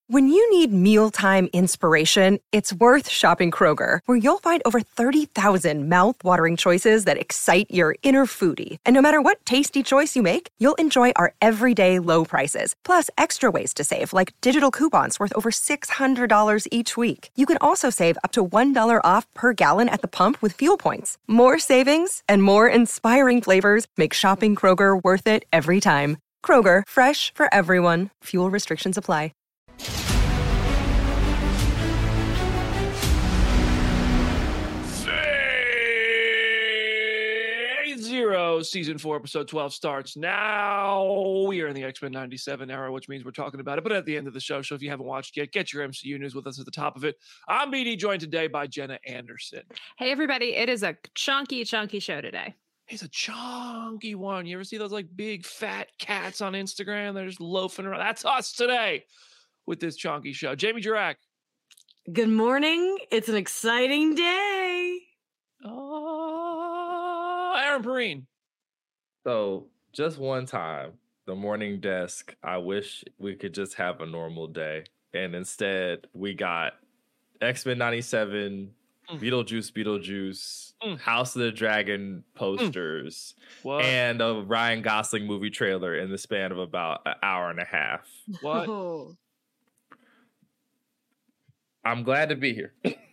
When you need mealtime inspiration, it's worth shopping Kroger, where you'll find over 30,000 mouth-watering choices that excite your inner foodie. And no matter what tasty choice you make, you'll enjoy our everyday low prices, plus extra ways to save, like digital coupons worth over $600 each week. You can also save up to $1 off per gallon at the pump with fuel points. More savings and more inspiring flavors make shopping Kroger worth it every time. Kroger, fresh for everyone. Fuel restrictions apply. Season 4, episode 12 starts now. We are in the X-Men 97 era, which means we're talking about it, but at the end of the show. So if you haven't watched yet, get your MCU news with us at the top of it. I'm BD, joined today by Jenna Anderson. Hey, everybody. It is a chunky show today. It's a chunky one. You ever see those like big fat cats on Instagram? They're just loafing around. That's us today with this chunky show. Jamie Jurack. Good morning. It's an exciting day. Aaron Perrine. So just one time, the morning desk, I wish we could just have a normal day. And instead, we got X-Men 97, Beetlejuice, House of the Dragon posters, and a Ryan Gosling movie trailer in the span of about an hour and a half. What? Oh. I'm glad to be here.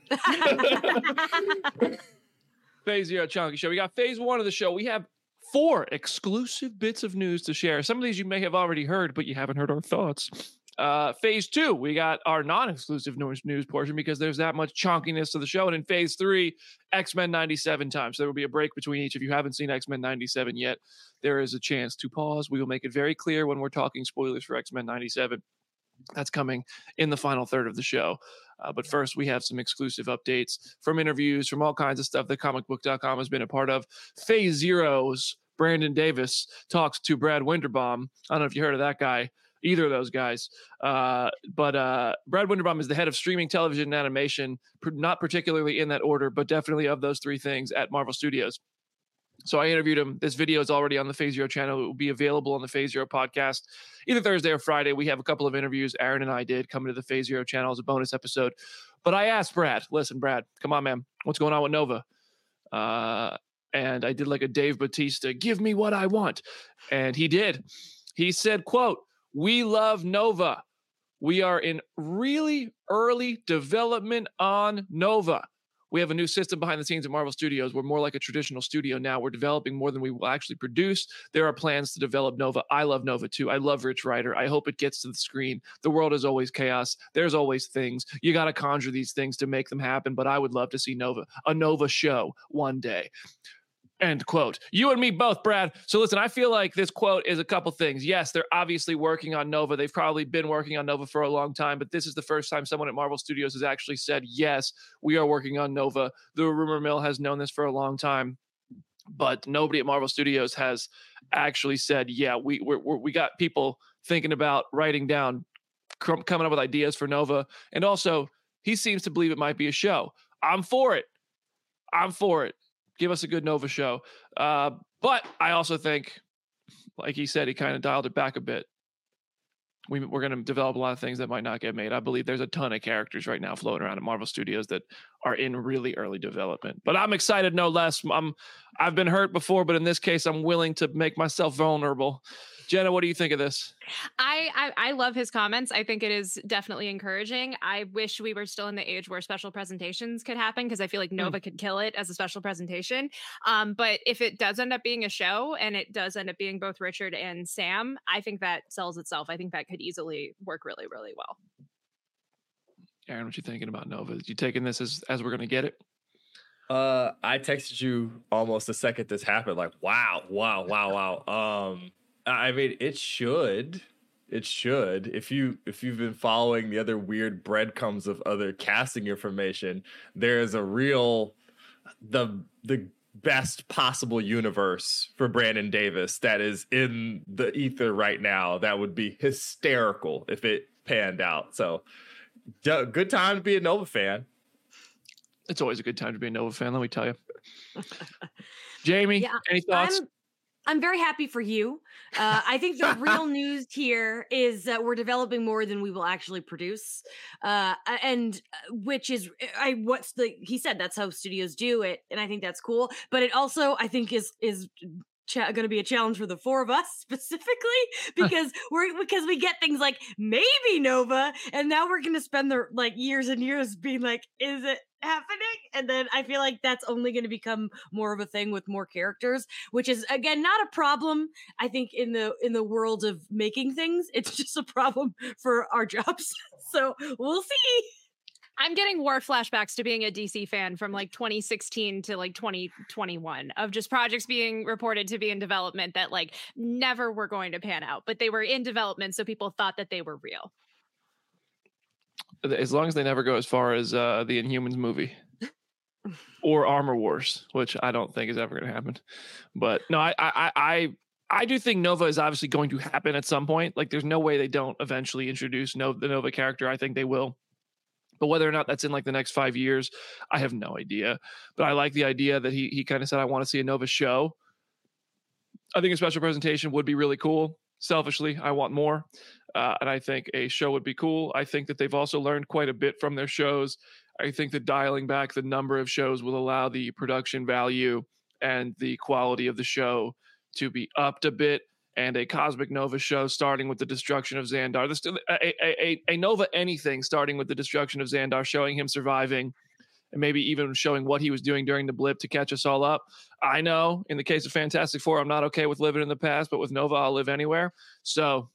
Phase Zero Chunky Show. We got phase one of the show. We have 4 exclusive bits of news to share. Some of these you may have already heard, but you haven't heard our thoughts. Phase 2, we got our non-exclusive news portion because there's that much chunkiness to the show. And in phase 3, X-Men 97 time. So there will be a break between each. If you haven't seen X-Men 97 yet, there is a chance to pause. We will make it very clear when we're talking spoilers for X-Men 97. That's coming in the final third of the show. But first, we have some exclusive updates from interviews, from all kinds of stuff that comicbook.com has been a part of. Phase Zero's Brandon Davis talks to Brad Winderbaum. I don't know if you heard of that guy, either of those guys. But Brad Winderbaum is the head of streaming, television, and animation, not particularly in that order, but definitely of those 3 things at Marvel Studios. So I interviewed him. This video is already on the Phase Zero channel. It will be available on the Phase Zero podcast either Thursday or Friday. We have a couple of interviews Aaron and I did coming to the Phase Zero channel as a bonus episode. But I asked Brad, listen, Brad, come on, man. What's going on with Nova? And I did like a Dave Bautista, give me what I want. And he did. He said, quote, "We love Nova. We are in really early development on Nova. We have a new system behind the scenes at Marvel Studios. We're more like a traditional studio now. We're developing more than we will actually produce. There are plans to develop Nova. I love Nova too. I love Rich Rider. I hope it gets to the screen. The world is always chaos. There's always things. You got to conjure these things to make them happen. But I would love to see a Nova show one day." End quote. You and me both, Brad. So listen, I feel like this quote is a couple things. Yes, they're obviously working on Nova. They've probably been working on Nova for a long time, but this is the first time someone at Marvel Studios has actually said, yes, we are working on Nova. The rumor mill has known this for a long time, but nobody at Marvel Studios has actually said, yeah, we got people thinking about writing down, coming up with ideas for Nova. And also, he seems to believe it might be a show. I'm for it. Give us a good Nova show. But I also think, like he said, he kind of dialed it back a bit. We're going to develop a lot of things that might not get made. I believe there's a ton of characters right now floating around at Marvel Studios that are in really early development. But I'm excited no less. I've been hurt before, but in this case, I'm willing to make myself vulnerable. Jenna, what do you think of this? I love his comments. I think it is definitely encouraging. I wish we were still in the age where special presentations could happen, because I feel like Nova could kill it as a special presentation. But if it does end up being a show and it does end up being both Richard and Sam, I think that sells itself. I think that could easily work really, really well. Aaron, what you thinking about Nova? You taking this as we're going to get it? I texted you almost the second this happened, like, wow. I mean, it should. If you've been following the other weird breadcrumbs of other casting information, there's a real the best possible universe for Brandon Davis that is in the ether right now. That would be hysterical if it panned out. So, good time to be a Nova fan. It's always a good time to be a Nova fan, let me tell you. Jamie, any thoughts? I'm very happy for you. I think the real news here is that we're developing more than we will actually produce, and which is he said that's how studios do it, and I think that's cool. But it also I think is going to be a challenge for the four of us specifically because we get things like maybe Nova, and now we're going to spend the years and years being like, is it happening? And then I feel like that's only going to become more of a thing with more characters, which is again not a problem. I think in the world of making things, it's just a problem for our jobs. So we'll see. I'm getting war flashbacks to being a DC fan from 2016 to 2021 of just projects being reported to be in development that never were going to pan out, but they were in development, so people thought that they were real. As long as they never go as far as the Inhumans movie or Armor Wars, which I don't think is ever going to happen. But no, I do think Nova is obviously going to happen at some point. There's no way they don't eventually introduce the Nova character. I think they will. But whether or not that's in the next 5 years, I have no idea. But I like the idea that he kind of said, I want to see a Nova show. I think a special presentation would be really cool. Selfishly, I want more. And I think a show would be cool. I think that they've also learned quite a bit from their shows. I think that dialing back the number of shows will allow the production value and the quality of the show to be upped a bit. And a Cosmic Nova show starting with the destruction of Xandar. A Nova anything starting with the destruction of Xandar, showing him surviving, and maybe even showing what he was doing during the blip to catch us all up. I know in the case of Fantastic Four, I'm not okay with living in the past, but with Nova, I'll live anywhere. So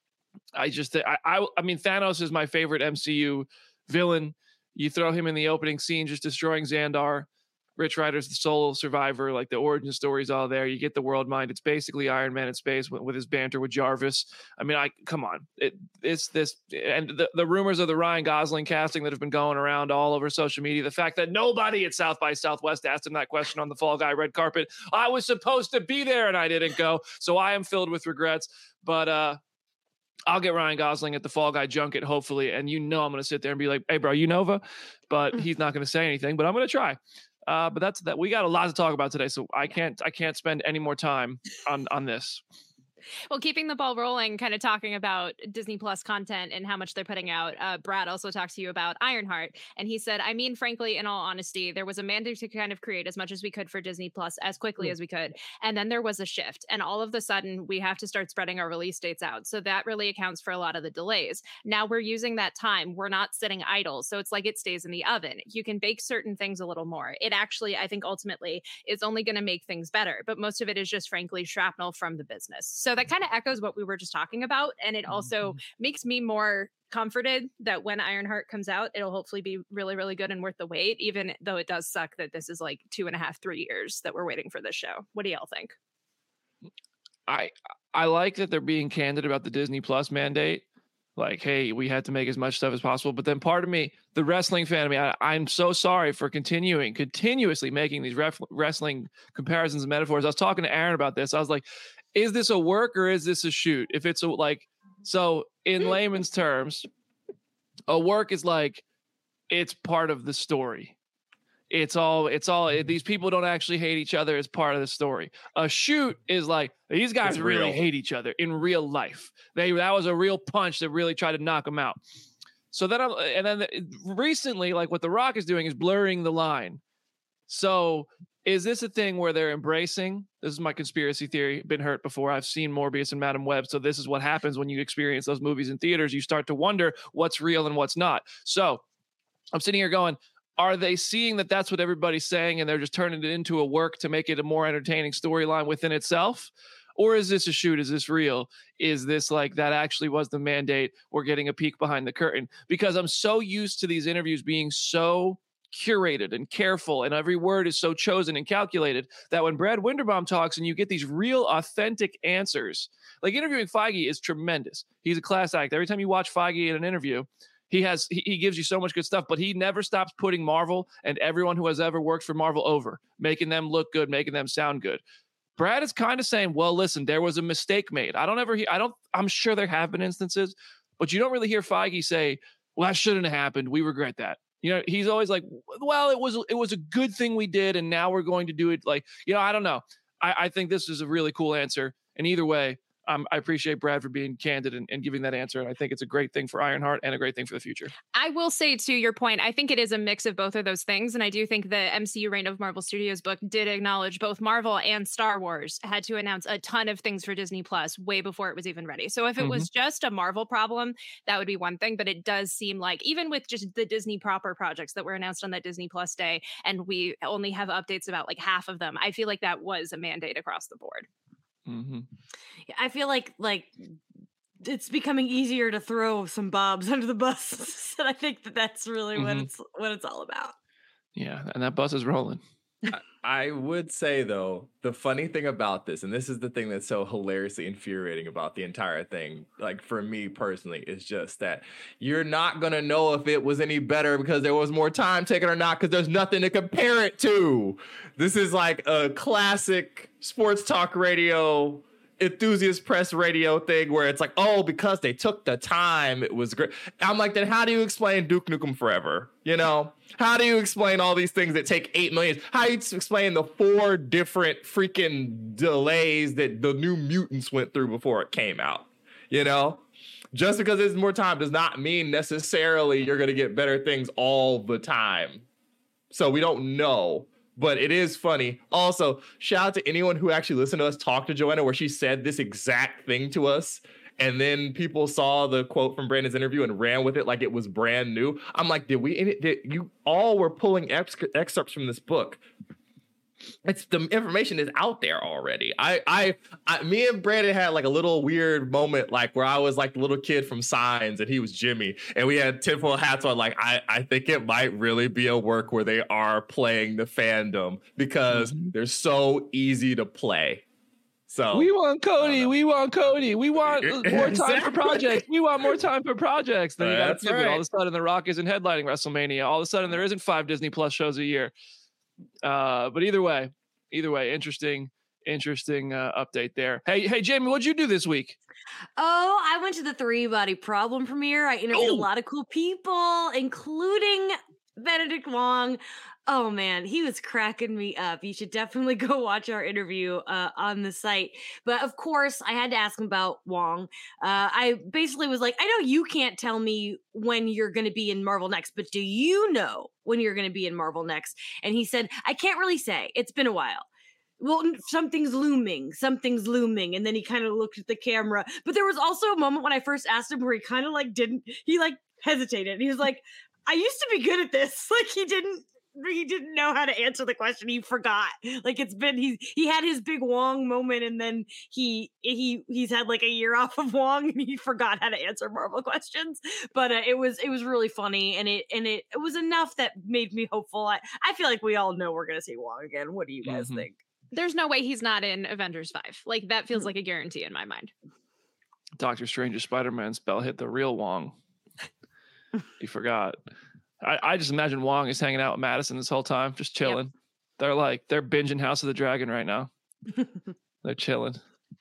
I just, I mean, Thanos is my favorite MCU villain. You throw him in the opening scene, just destroying Xandar. Rich Rider's the sole survivor, the origin story's all there. You get the world mind. It's basically Iron Man in space with his banter with Jarvis. I mean, come on. It's this, and the rumors of the Ryan Gosling casting that have been going around all over social media. The fact that nobody at South by Southwest asked him that question on the Fall Guy red carpet. I was supposed to be there and I didn't go. So I am filled with regrets, but, I'll get Ryan Gosling at the Fall Guy junket, hopefully. And I'm going to sit there and be like, hey bro, you Nova, but he's not going to say anything, but I'm going to try. But that's that. We got a lot to talk about today, so I can't spend any more time on this. Well, keeping the ball rolling, kind of talking about Disney Plus content and how much they're putting out. Brad also talked to you about Ironheart, and he said, I mean, frankly, in all honesty, there was a mandate to kind of create as much as we could for Disney Plus as quickly as we could. And then there was a shift, and all of a sudden we have to start spreading our release dates out. So that really accounts for a lot of the delays. Now we're using that time. We're not sitting idle. So it's like it stays in the oven. You can bake certain things a little more. It actually, I think ultimately is only going to make things better, but most of it is just frankly shrapnel from the business. So that kind of echoes what we were just talking about. And it also makes me more comforted that when Ironheart comes out, it'll hopefully be really, really good and worth the wait, even though it does suck that this is 2.5, 3 years that we're waiting for this show. What do y'all think? I like that they're being candid about the Disney Plus mandate. Hey, we had to make as much stuff as possible. But then part of me, the wrestling fan of me, I'm so sorry for continuously making these wrestling comparisons and metaphors. I was talking to Aaron about this. I was like, is this a work or is this a shoot? If it's so in layman's terms, a work is it's part of the story. It's all these people don't actually hate each other. It's part of the story. A shoot is these guys really hate each other in real life. That was a real punch that really tried to knock them out. So then recently, what The Rock is doing is blurring the line. So is this a thing where they're embracing? This is my conspiracy theory. Been hurt before. I've seen Morbius and Madam Web. So this is what happens when you experience those movies in theaters. You start to wonder what's real and what's not. So I'm sitting here going, are they seeing that that's what everybody's saying and they're just turning it into a work to make it a more entertaining storyline within itself? Or is this a shoot? Is this real? Is this that actually was the mandate? We're getting a peek behind the curtain? Because I'm so used to these interviews being so curated and careful, and every word is so chosen and calculated that when Brad Winderbaum talks and you get these real authentic answers, interviewing Feige is tremendous. He's a class act. Every time you watch Feige in an interview, he gives you so much good stuff, but he never stops putting Marvel and everyone who has ever worked for Marvel over, making them look good, making them sound good. Brad is kind of saying, well, listen, there was a mistake made. I'm sure there have been instances, but you don't really hear Feige say, well, that shouldn't have happened. We regret that. He's always well, it was a good thing we did, and now we're going to do it. I don't know. I think this is a really cool answer. And either way, I appreciate Brad for being candid and giving that answer. And I think it's a great thing for Ironheart and a great thing for the future. I will say, to your point, I think it is a mix of both of those things. And I do think the MCU Reign of Marvel Studios book did acknowledge both Marvel and Star Wars had to announce a ton of things for Disney Plus way before it was even ready. So if it was just a Marvel problem, that would be one thing. But it does seem like even with just the Disney proper projects that were announced on that Disney Plus day, and we only have updates about like half of them, I feel like that was a mandate across the board. Yeah, I feel like it's becoming easier to throw some Bobs under the bus, and I think that's really what it's all about. Yeah, and that bus is rolling. I would say, though, the funny thing about this, and this is the thing that's so hilariously infuriating about the entire thing, like for me personally, is just that you're not going to know if it was any better because there was more time taken or not, because there's nothing to compare it to. This is like a classic sports talk radio, enthusiast press radio thing where it's like, oh, because they took the time, it was great. I'm like, then how do you explain Duke Nukem Forever? You know, how do you explain all these things that take 8 million? How do you explain the 4 different freaking delays that the New Mutants went through before it came out? You know, just because there's more time does not mean necessarily you're going to get better things all the time. So we don't know. But it is funny. Also, shout out to anyone who actually listened to us talk to Joanna where she said this exact thing to us. And then people saw the quote from Brandon's interview and ran with it like it was brand new. I'm like, did you all were pulling excerpts from this book? It's the information is out there already. Me and Brandon had like a little weird moment, like where I was like the little kid from Signs and he was Jimmy, and we had tinfoil hats on. Like I think it might really be a work where they are playing the fandom because they're so easy to play. So we want Cody. We want Cody. We want more time for projects. We want more time for projects. Then you got to pivot. All of a sudden, The Rock isn't headlining WrestleMania. All of a sudden, there isn't 5 Disney Plus shows a year. But either way, interesting update there. Hey, Jamie, what'd you do this week? Oh, I went to the 3 Body Problem premiere. I interviewed a lot of cool people, including Benedict Wong. Oh man, he was cracking me up. You should definitely go watch our interview on the site. But of course, I had to ask him about Wong. I basically was like, I know you can't tell me when you're going to be in Marvel next, but do you know when you're going to be in Marvel next? And he said, I can't really say. It's been a while. Well, something's looming. And then he kind of looked at the camera. But there was also a moment when I first asked him where he kind of like hesitated. And he was like, I used to be good at this. Like he didn't know how to answer the question. He forgot. Like he had his big Wong moment, and then he's had like a year off of Wong, and he forgot how to answer Marvel questions. But it was really funny, and it was enough that made me hopeful. I feel like we all know we're gonna see Wong again. What do you guys think? There's no way he's not in Avengers 5. Like that feels like a guarantee in my mind. Doctor Strange's Spider-Man spell hit the real Wong. He forgot. I just imagine Wong is hanging out with Madison this whole time, just chilling. Yep. They're binging House of the Dragon right now. They're chilling.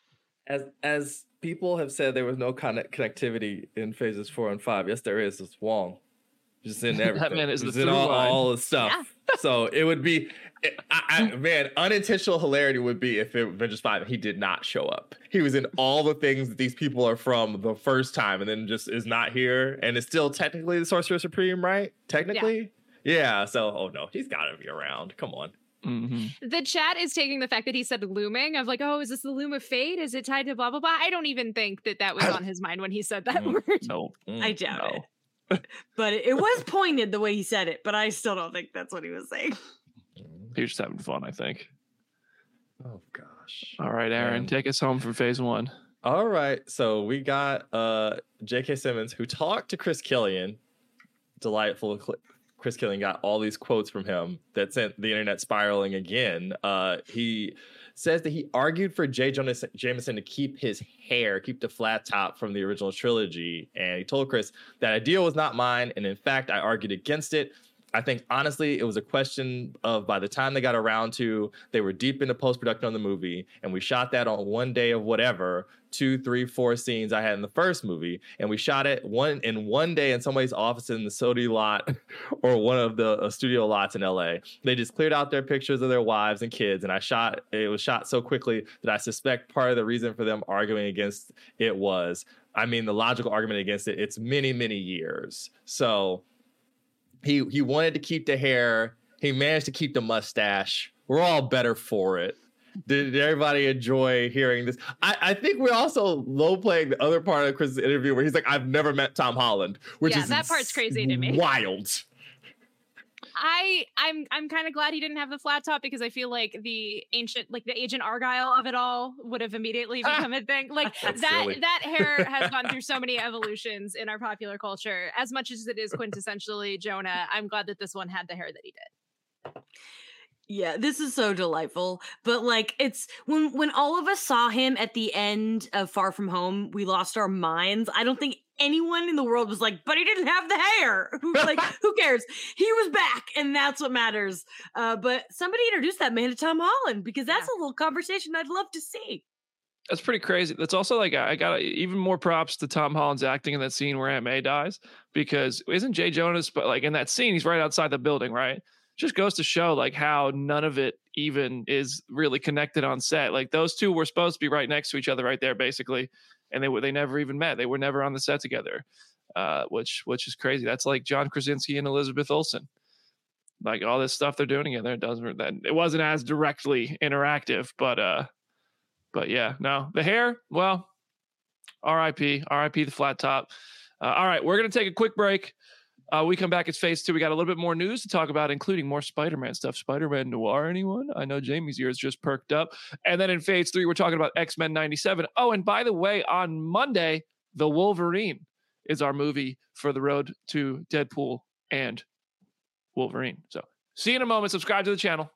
As people have said, there was no connectivity in phases 4 and 5. Yes, there is. It's Wong. Just in everything. That man is just the in through line. all the stuff. Yeah. So it would be, man, unintentional hilarity would be if it Avengers 5 he did not show up. He was in all the things that these people are from the first time, and then just is not here, and it's still technically the Sorcerer Supreme, right? Technically, yeah. So, oh no, he's got to be around. Come on. Mm-hmm. The chat is taking the fact that he said looming of like, oh, is this the loom of fate? Is it tied to blah blah blah? I don't even think that was on his mind when he said that word. No, I doubt it. But it was pointed the way he said it, but I still don't think that's what he was saying. He was just having fun, I think. Oh gosh. All right, Aaron, take us home from phase 1. All right. So we got J.K. Simmons, who talked to Chris Killian. Delightful. Chris Killian got all these quotes from him that sent the internet spiraling again. He says that he argued for J. Jonah Jameson to keep his hair, keep the flat top from the original trilogy. And he told Chris, that idea was not mine. And in fact, I argued against it. I think honestly, it was a question of by the time they got around to, they were deep into post-production on the movie, and we shot that on one day of whatever, 2, 3, 4 scenes I had in the first movie, and we shot it one day in somebody's office in the Sony lot or one of the studio lots in LA. They just cleared out their pictures of their wives and kids, and it was shot so quickly that I suspect part of the reason for them arguing against it was, the logical argument against it, it's many, many years. So he wanted to keep the hair. He managed to keep the mustache. We're all better for it. Did everybody enjoy hearing this? I think we're also low playing the other part of Chris's interview where he's like, I've never met Tom Holland, which is that part's crazy to me. Wild. I'm kind of glad he didn't have the flat top, because I feel like the Agent Argyle of it all would have immediately become a thing. Like that hair has gone through so many evolutions in our popular culture. As much as it is quintessentially Jonah, I'm glad that this one had the hair that he did. Yeah, this is so delightful. But like, it's when all of us saw him at the end of Far From Home, we lost our minds. I don't think anyone in the world was like, but he didn't have the hair. Like, who cares? He was back, and that's what matters. But somebody introduced that man to Tom Holland, because that's a little conversation I'd love to see. That's pretty crazy. That's also like, I got even more props to Tom Holland's acting in that scene where Aunt May dies, because isn't Jay Jonas, but like in that scene, he's right outside the building, right? Just goes to show like how none of it even is really connected on set. Like those two were supposed to be right next to each other right there, basically. And they never even met. They were never on the set together, which is crazy. That's like John Krasinski and Elizabeth Olsen. Like all this stuff they're doing together, it wasn't as directly interactive, but yeah, no, the hair, well, R.I.P. the flat top. All right, we're going to take a quick break. We come back, it's phase 2. We got a little bit more news to talk about, including more Spider-Man stuff. Spider-Man Noir, anyone? I know Jamie's ears just perked up. And then in phase 3, we're talking about X-Men 97. Oh, and by the way, on Monday, The Wolverine is our movie for the road to Deadpool and Wolverine. So see you in a moment. Subscribe to the channel.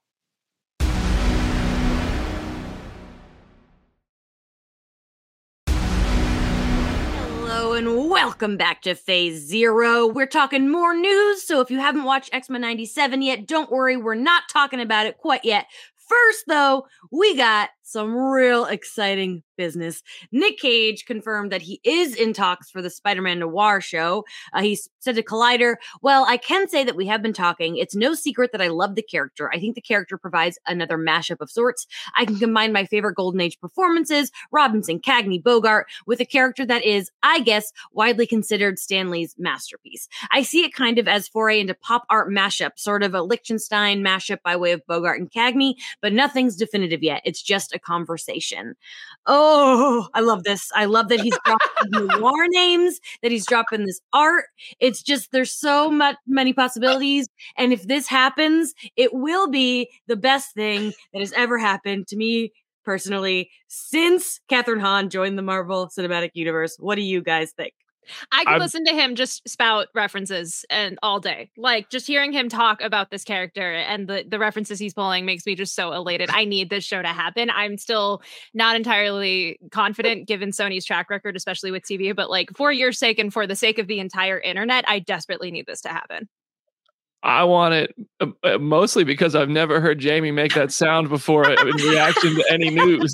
And welcome back to Phase 0. We're talking more news, so if you haven't watched X-Men 97 yet, don't worry, we're not talking about it quite yet. First, though, we got some real exciting business. Nick Cage confirmed that he is in talks for the Spider-Man Noir show. He said to Collider, well, I can say that we have been talking. It's no secret that I love the character. I think the character provides another mashup of sorts. I can combine my favorite Golden Age performances, Robinson, Cagney, Bogart, with a character that is, I guess, widely considered Stan Lee's masterpiece. I see it kind of as foray into pop art mashup, sort of a Lichtenstein mashup by way of Bogart and Cagney, but nothing's definitive yet. It's just a conversation. Oh, I love this. I love that he's dropping noir names, that he's dropping this art. It's just, there's so many possibilities. And if this happens, it will be the best thing that has ever happened to me personally since Catherine Hahn joined the Marvel Cinematic Universe. What do you guys think? I could listen to him just spout references and all day. Like just hearing him talk about this character and the references he's pulling makes me just so elated. I need this show to happen. I'm still not entirely confident given Sony's track record, especially with TV, but like for your sake and for the sake of the entire internet, I desperately need this to happen. I want it mostly because I've never heard Jamie make that sound before in reaction to any news.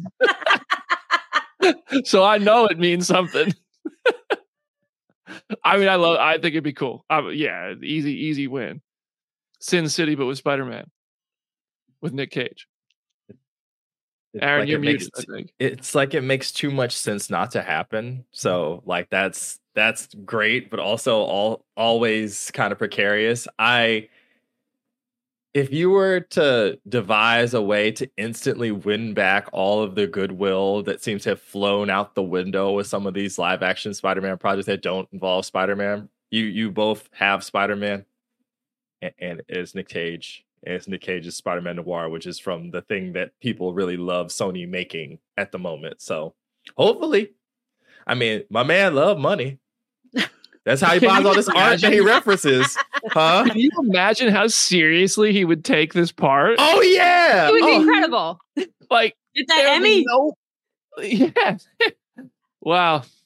So I know it means something. I mean, I think it'd be cool. Yeah, easy win. Sin City, but with Spider-Man. With Nick Cage. Aaron, like you're muted, I think. It's like it makes too much sense not to happen. So, like, that's great, but also always kind of precarious. If you were to devise a way to instantly win back all of the goodwill that seems to have flown out the window with some of these live action Spider-Man projects that don't involve Spider-Man, you both have Spider-Man and it's Nick Cage. And it's Nick Cage's Spider-Man Noir, which is from the thing that people really love Sony making at the moment. So hopefully, I mean, my man loved money. That's how he buys all this art that he references. Huh? Can you imagine how seriously he would take this part? Oh, yeah. It would be incredible. Like, get that Emmy. Yeah. Wow.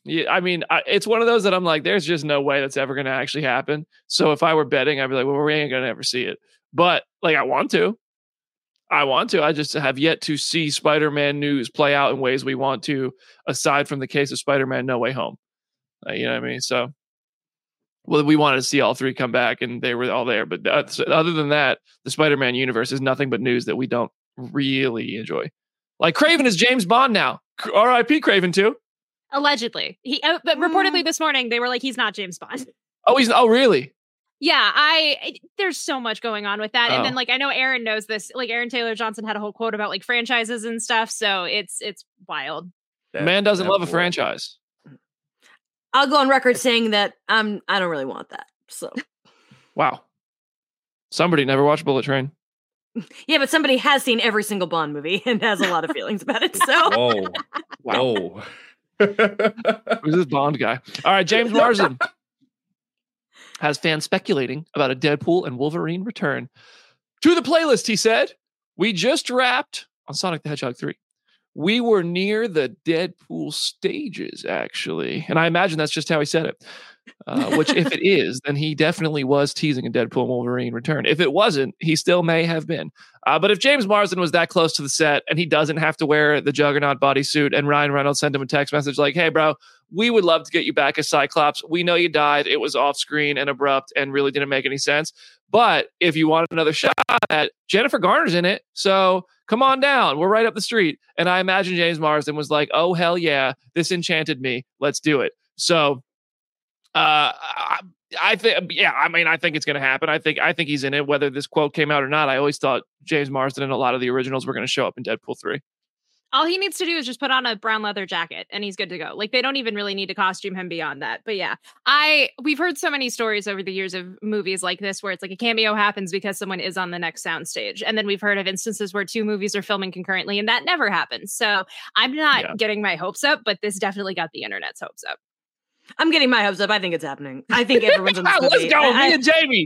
Yeah, I mean, it's one of those that I'm like, there's just no way that's ever going to actually happen. So if I were betting, I'd be like, well, we ain't going to ever see it. But like, I want to. I just have yet to see Spider-Man news play out in ways we want to, aside from the case of Spider-Man No Way Home. You know what I mean? So, well, we wanted to see all three come back, and they were all there. But other than that, the Spider-Man universe is nothing but news that we don't really enjoy. Like Craven is James Bond now. R.I.P. Craven too. Allegedly, but reportedly this morning they were like, he's not James Bond. Oh, really? Yeah, there's so much going on with that. And then like, I know Aaron knows this, like Aaron Taylor Johnson had a whole quote about like franchises and stuff. So it's wild. Man doesn't love a franchise. I'll go on record saying that I don't really want that. So, wow. Somebody never watched Bullet Train. Yeah, but somebody has seen every single Bond movie and has a lot of feelings about it. So, whoa, wow. Who's this Bond guy? All right, James Marsden has fans speculating about a Deadpool and Wolverine return to the playlist. He said, "We just wrapped on Sonic the Hedgehog 3. We were near the Deadpool stages, actually." And I imagine that's just how he said it. Which, if it is, then he definitely was teasing a Deadpool and Wolverine return. If it wasn't, he still may have been. But if James Marsden was that close to the set and he doesn't have to wear the Juggernaut bodysuit and Ryan Reynolds sent him a text message like, "Hey, bro, we would love to get you back as Cyclops. We know you died. It was off screen and abrupt and really didn't make any sense. But if you want another shot at it, Jennifer Garner's in it. So come on down. We're right up the street." And I imagine James Marsden was like, "Oh, hell yeah. This enchanted me. Let's do it." So I think, yeah, I mean, I think it's going to happen. I think he's in it, whether this quote came out or not. I always thought James Marsden and a lot of the originals were going to show up in Deadpool 3. All he needs to do is just put on a brown leather jacket and he's good to go. Like, they don't even really need to costume him beyond that. But yeah, we've heard so many stories over the years of movies like this where it's like a cameo happens because someone is on the next soundstage. And then we've heard of instances where two movies are filming concurrently and that never happens. So I'm not getting my hopes up, but this definitely got the internet's hopes up. I'm getting my hopes up. I think it's happening. I think everyone's in this movie. Let's go. Me and Jamie.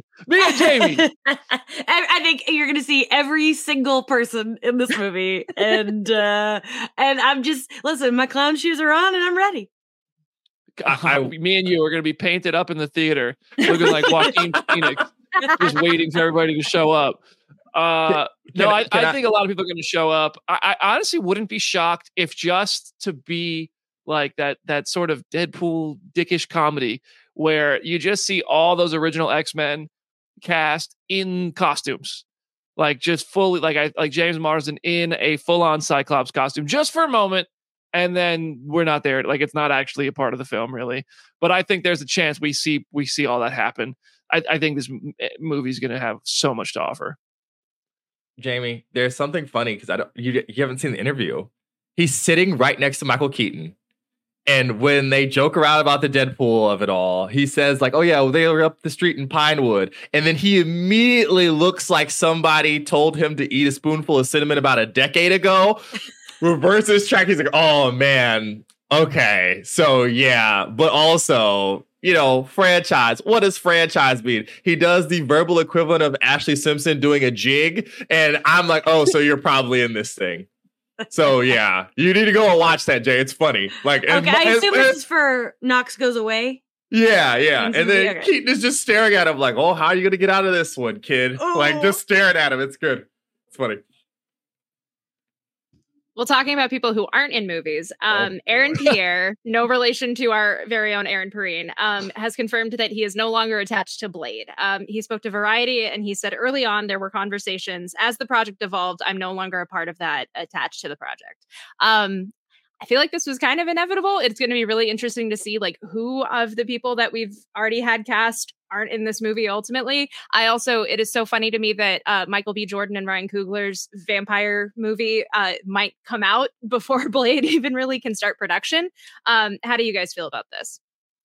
I think you're going to see every single person in this movie. And I'm just, listen, my clown shoes are on and I'm ready. Me and you are going to be painted up in the theater looking like Joaquin Phoenix, just waiting for everybody to show up. I think a lot of people are going to show up. I honestly wouldn't be shocked if just to be like that sort of Deadpool dickish comedy where you just see all those original X-Men cast in costumes, like just fully like James Marsden in a full-on Cyclops costume just for a moment, and then we're not there. Like, it's not actually a part of the film really, but I think there's a chance we see all that happen. I think this movie is going to have so much to offer. Jamie, there's something funny because you haven't seen the interview. He's sitting right next to Michael Keaton. And when they joke around about the Deadpool of it all, he says like, "Oh yeah, well, they were up the street in Pinewood." And then he immediately looks like somebody told him to eat a spoonful of cinnamon about a decade ago. Reverses track. He's like, "Oh man. Okay. So yeah, but also, franchise. What does franchise mean?" He does the verbal equivalent of Ashley Simpson doing a jig. And I'm like, "Oh, so you're probably in this thing." So yeah, you need to go and watch that, Jay. It's funny. Like, okay, I assume this is for Knox Goes Away. Yeah. And then Keaton is just staring at him like, "Oh, how are you gonna get out of this one, kid?" Oh. Like, just staring at him. It's good. It's funny. Well, talking about people who aren't in movies, Aaron Pierre, no relation to our very own Aaron Perrine, has confirmed that he is no longer attached to Blade. He spoke to Variety and he said early on there were conversations. As the project evolved, I'm no longer a part of that attached to the project. I feel like this was kind of inevitable. It's going to be really interesting to see like who of the people that we've already had cast aren't in this movie ultimately. It is so funny to me that Michael B. Jordan and Ryan Coogler's vampire movie might come out before Blade even really can start production. How do you guys feel about this?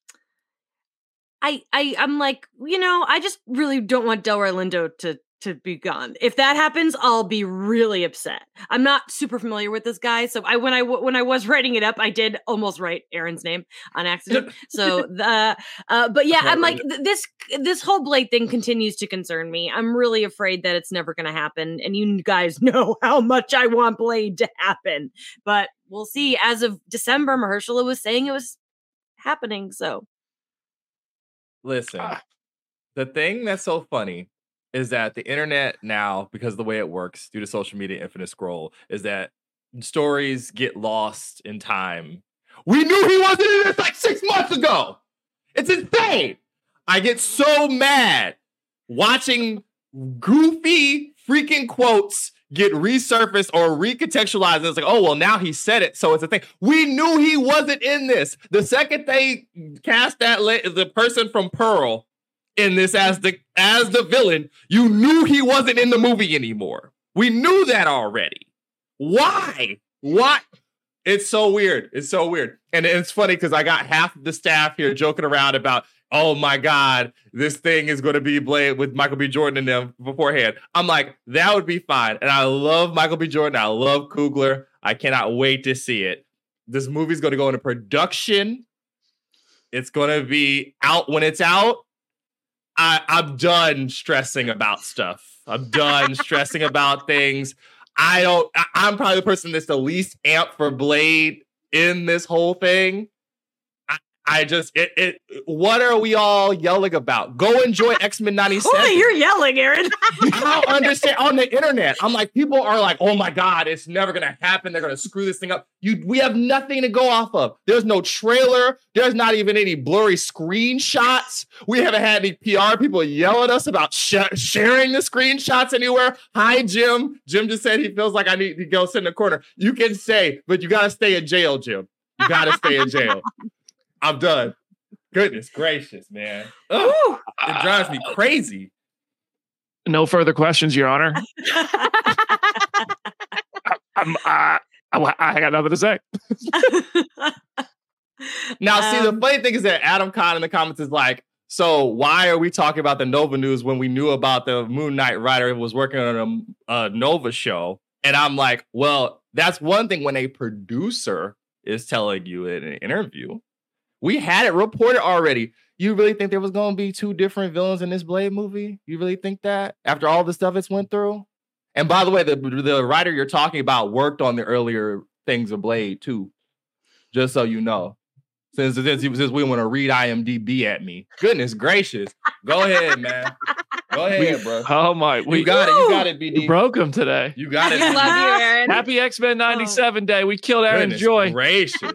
I'm like, I just really don't want Delroy Lindo to be gone. If that happens, I'll be really upset. I'm not super familiar with this guy, so when I was writing it up, I did almost write Aaron's name on accident. So but yeah, I'm like, this whole Blade thing continues to concern me. I'm really afraid that it's never going to happen, and you guys know how much I want Blade to happen. But we'll see. As of December, Mahershala was saying it was happening. So Listen, the thing that's so funny is that the internet now, because of the way it works due to social media infinite scroll, is that stories get lost in time. We knew he wasn't in this like 6 months ago. It's insane. I get so mad watching goofy freaking quotes get resurfaced or recontextualized. And it's like, oh, well, now he said it, so it's a thing. We knew he wasn't in this. The second they cast the person from Pearl in this as the villain, you knew he wasn't in the movie anymore. We knew that already. Why? It's so weird. It's so weird. And it's funny because I got half of the staff here joking around about, oh my God, this thing is going to be Blade with Michael B. Jordan in them beforehand. I'm like, that would be fine. And I love Michael B. Jordan. I love Coogler. I cannot wait to see it. This movie's going to go into production. It's going to be out when it's out. I'm done stressing about stuff. I'm done stressing about things. I'm probably the person that's the least amped for Blade in this whole thing. What are we all yelling about? Go enjoy X-Men 97. Oh, you're yelling, Aaron. I don't understand. On the internet, I'm like, people are like, oh my God, it's never going to happen. They're going to screw this thing up. We have nothing to go off of. There's no trailer. There's not even any blurry screenshots. We haven't had any PR people yell at us about sharing the screenshots anywhere. Hi, Jim. Jim just said he feels like I need to go sit in the corner. You can say, but you got to stay in jail, Jim. You got to stay in jail. I'm done. Goodness gracious, man. It drives me crazy. No further questions, Your Honor. I got nothing to say. Now, see, the funny thing is that Adam Kahn in the comments is like, so why are we talking about the Nova news when we knew about the Moon Knight writer who was working on a Nova show? And I'm like, well, that's one thing when a producer is telling you in an interview. We had it reported already. You really think there was going to be 2 different villains in this Blade movie? You really think that after all the stuff it's went through? And by the way, the writer you're talking about worked on the earlier things of Blade too. Just so you know. Since we want to read IMDb at me. Goodness gracious. Go ahead, man. Go ahead, bro. Oh my. You got it, BD. You broke him today. You got it. I love you, Aaron. Happy X-Men 97 Day. We killed Aaron Joy. Gracious.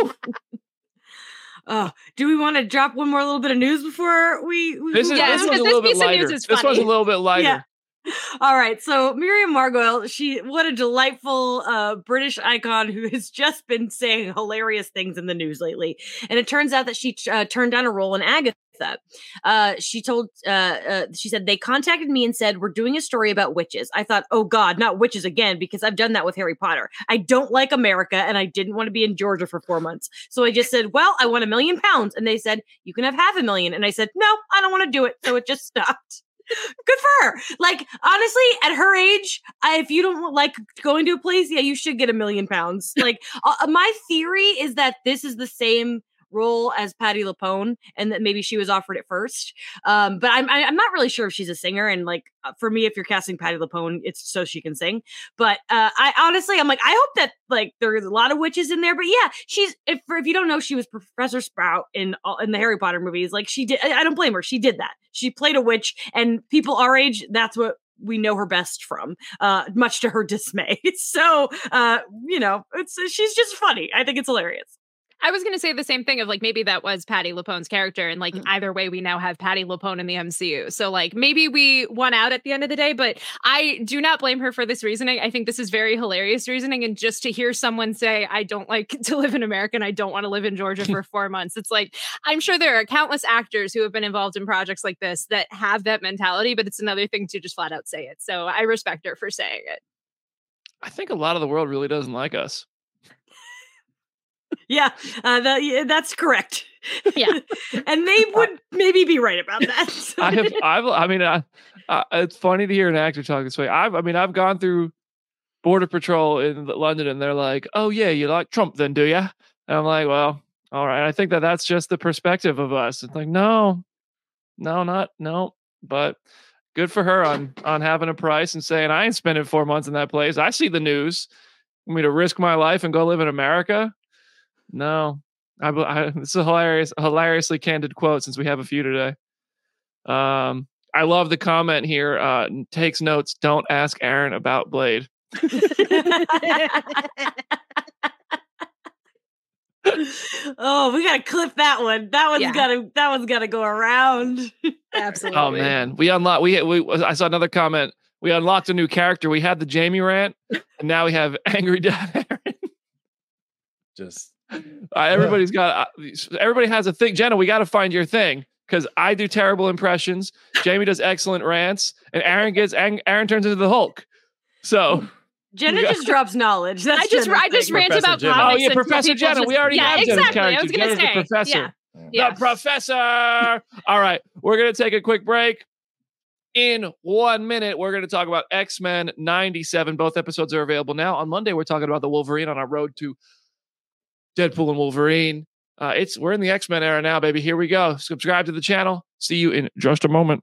Do we want to drop one more little bit of news before we this one's a little bit lighter. This one's a little bit lighter. Yeah. All right. So Miriam Margolyes, what a delightful British icon who has just been saying hilarious things in the news lately. And it turns out that she turned down a role in Agatha. She said, they contacted me and said, we're doing a story about witches. I thought, oh God, not witches again, because I've done that with Harry Potter. I don't like America and I didn't want to be in Georgia for 4 months. So I just said, well, I want £1 million. And they said, you can have $500,000. And I said, no, I don't want to do it. So it just stopped. Good for her. Like, honestly, at her age, if you don't like going to a place, yeah, you should get £1 million. Like, my theory is that this is the same role as Patti LuPone, and that maybe she was offered it first. But I'm not really sure if she's a singer. And like, for me, if you're casting Patti LuPone, it's so she can sing. But I honestly, I'm like, I hope that like there's a lot of witches in there. But yeah, she's if you don't know, she was Professor Sprout in the Harry Potter movies. Like she did. I don't blame her. She did that. She played a witch, and people our age, that's what we know her best from, much to her dismay. So, she's just funny. I think it's hilarious. I was going to say the same thing of like, maybe that was Patti LuPone's character. And like, either way, we now have Patti LuPone in the MCU. So like, maybe we won out at the end of the day, but I do not blame her for this reasoning. I think this is very hilarious reasoning. And just to hear someone say, I don't like to live in America and I don't want to live in Georgia for 4 months. It's like, I'm sure there are countless actors who have been involved in projects like this that have that mentality, but it's another thing to just flat out say it. So I respect her for saying it. I think a lot of the world really doesn't like us. Yeah, that's correct. Yeah, and they would maybe be right about that. So. It's funny to hear an actor talk this way. I've gone through Border Patrol in London, and they're like, "Oh yeah, you like Trump, then, do you?" And I'm like, "Well, all right." I think that's just the perspective of us. It's like, no. But good for her on having a price and saying, "I ain't spending 4 months in that place. I see the news. Want me to risk my life and go live in America?" No, This is a hilariously candid quote since we have a few today. I love the comment here. Takes notes. Don't ask Aaron about Blade. Oh, we gotta clip that one. That one's gotta go around. Absolutely. Oh man, I saw another comment. We unlocked a new character. We had the Jamie rant, and now we have Angry Dad Aaron. Just everybody has a thing. Jenna, we got to find your thing because I do terrible impressions. Jamie does excellent rants, and Aaron turns into the Hulk. So Jenna just drops knowledge. That's I just rant about Jenna. comics. Oh yeah, Professor Jenna. We already have Jenna's exactly. character. I was gonna Jenna's say, the professor. Yeah. The professor. All right, we're gonna take a quick break. In 1 minute, we're going to talk about X-Men 97. Both episodes are available now. On Monday, we're talking about the Wolverine on our road to Deadpool and Wolverine. We're in the X-Men era now, baby. Here we go. Subscribe to the channel. See you in just a moment.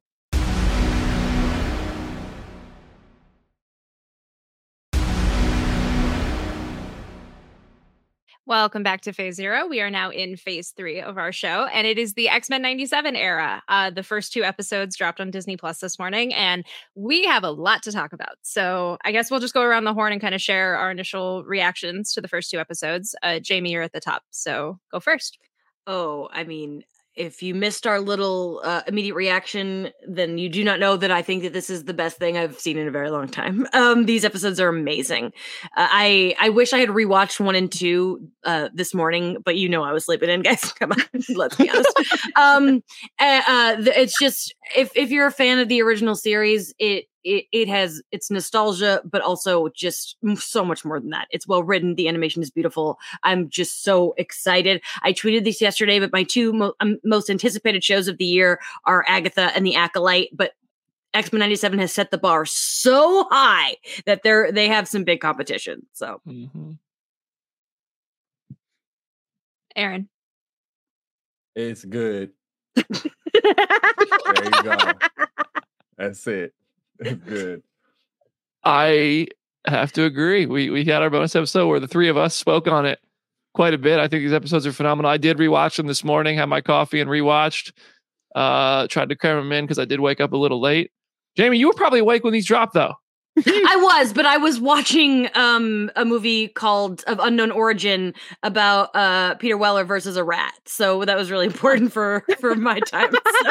Welcome back to Phase Zero. We are now in Phase 3 of our show, and it is the X-Men 97 era. The first 2 episodes dropped on Disney Plus this morning, and we have a lot to talk about. So I guess we'll just go around the horn and kind of share our initial reactions to the first 2 episodes. Jamie, you're at the top, so go first. Oh, I mean, if you missed our little immediate reaction, then you do not know that I think that this is the best thing I've seen in a very long time. These episodes are amazing. I wish I had rewatched 1 and 2 this morning, but I was sleeping in, guys. Come on, let's be honest. It's just if you're a fan of the original series, it has its nostalgia, but also just so much more than that. It's well written. The animation is beautiful. I'm just so excited. I tweeted this yesterday, but my 2 most anticipated shows of the year are Agatha and The Acolyte. But X-Men 97 has set the bar so high that they have some big competition. So, Aaron, it's good. There you go. That's it. Good. I have to agree. We had our bonus episode where the 3 of us spoke on it quite a bit. I think these episodes are phenomenal. I did rewatch them this morning, had my coffee and rewatched. Tried to cram them in because I did wake up a little late. Jamie, you were probably awake when these dropped, though. I was, but I was watching a movie called Of Unknown Origin about Peter Weller versus a rat. So that was really important for my time.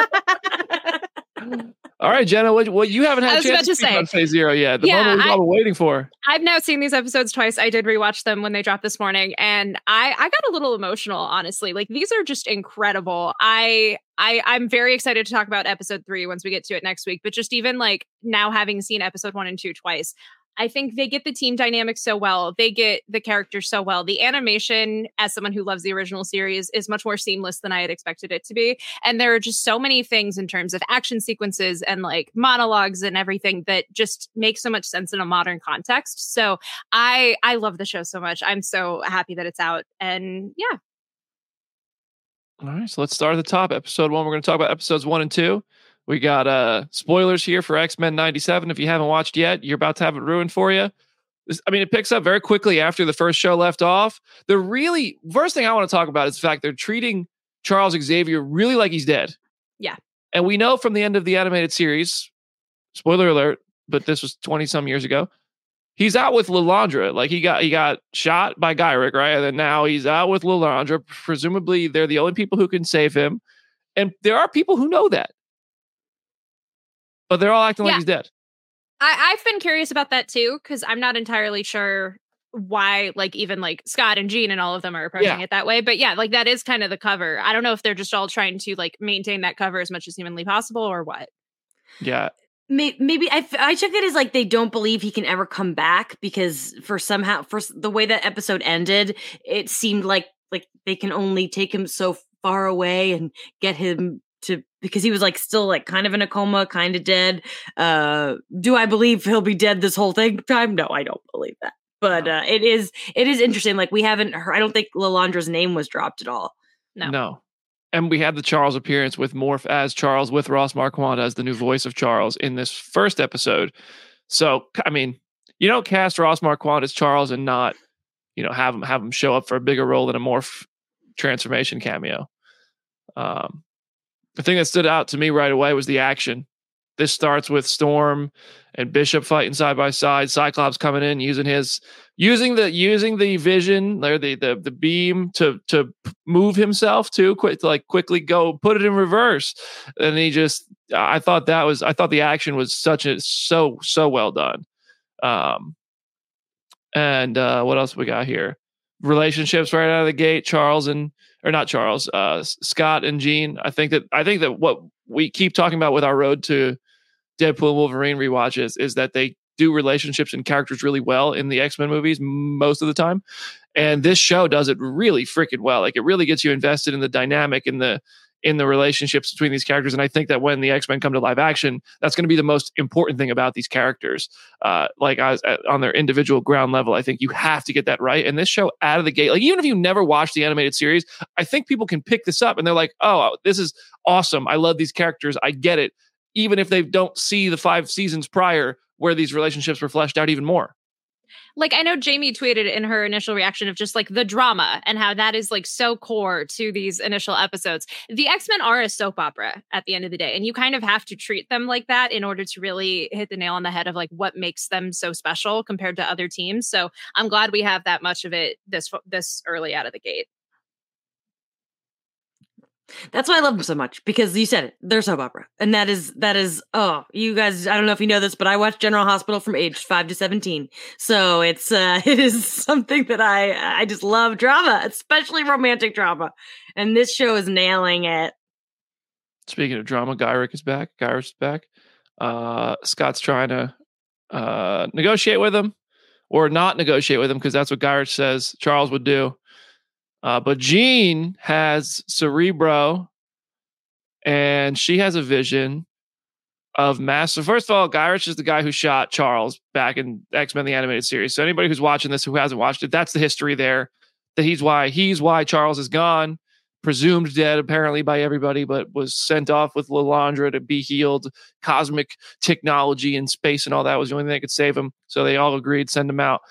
All right, Jenna, what you haven't had a chance to speak on Phase Zero yet. The moment we've all been waiting for. I've now seen these episodes twice. I did rewatch them when they dropped this morning, and I got a little emotional, honestly. Like, these are just incredible. I'm very excited to talk about episode 3 once we get to it next week. But just even like now having seen episode 1 and 2 twice, I think they get the team dynamic so well. They get the characters so well. The animation, as someone who loves the original series, is much more seamless than I had expected it to be. And there are just so many things in terms of action sequences and like monologues and everything that just make so much sense in a modern context. So I love the show so much. I'm so happy that it's out. And yeah. All right, so let's start at the top. Episode 1, we're going to talk about episodes 1 and 2. We got spoilers here for X-Men 97. If you haven't watched yet, you're about to have it ruined for you. It picks up very quickly after the first show left off. The really first thing I want to talk about is the fact they're treating Charles Xavier really like he's dead. Yeah. And we know from the end of the animated series, spoiler alert, but this was 20-some years ago, he's out with Lilandra. Like, he got shot by Gyrich, right? And then now he's out with Lilandra. Presumably, they're the only people who can save him. And there are people who know that. But they're all acting like he's dead. I've been curious about that too, because I'm not entirely sure why, like, even like Scott and Jean and all of them are approaching it that way. But yeah, like, that is kind of the cover. I don't know if they're just all trying to like maintain that cover as much as humanly possible or what. Yeah. Maybe I took it as like they don't believe he can ever come back, because for the way that episode ended, it seemed like they can only take him so far away and get him to, because he was like still like kind of in a coma, kind of dead. Do I believe he'll be dead this whole time? No, I don't believe that. But it is interesting. Like, we haven't heard, I don't think Lilandra's name was dropped at all. No. And we had the Charles appearance with Morph as Charles, with Ross Marquand as the new voice of Charles in this first episode. So, I mean, you don't cast Ross Marquand as Charles and not, have him show up for a bigger role than a Morph transformation cameo. The thing that stood out to me right away was the action. This starts with Storm and Bishop fighting side by side. Cyclops coming in using the vision or the beam to move himself too, quickly go put it in reverse. And I thought the action was so well done. And what else we got here? Relationships right out of the gate. Scott and Jean. I think that what we keep talking about with our Road to Deadpool and Wolverine rewatches is that they do relationships and characters really well in the X-Men movies most of the time. And this show does it really freaking well. Like, it really gets you invested in the dynamic in the relationships between these characters. And I think that when the X-Men come to live action, that's going to be the most important thing about these characters. On their individual ground level, I think you have to get that right. And this show out of the gate, like, even if you never watched the animated series, I think people can pick this up and they're like, oh, this is awesome. I love these characters. I get it. Even if they don't see the 5 seasons prior where these relationships were fleshed out even more. Like, I know Jamie tweeted in her initial reaction of just like the drama and how that is like so core to these initial episodes. The X-Men are a soap opera at the end of the day, and you kind of have to treat them like that in order to really hit the nail on the head of like what makes them so special compared to other teams. So I'm glad we have that much of it this early out of the gate. That's why I love them so much, because you said it, they're soap opera. And that is, you guys, I don't know if you know this, but I watched General Hospital from age 5 to 17. So it is something that I just love drama, especially romantic drama. And this show is nailing it. Speaking of drama, Gyrich is back. Scott's trying to negotiate with him or not negotiate with him, because that's what Gyrich says Charles would do. But Jean has Cerebro, and she has a vision of Master. First of all, Gyrich is the guy who shot Charles back in X-Men the Animated Series. So anybody who's watching this who hasn't watched it, that's the history there. That he's why Charles is gone, presumed dead apparently by everybody, but was sent off with Lilandra to be healed. Cosmic technology and space and all that was the only thing that could save him. So they all agreed, send him out.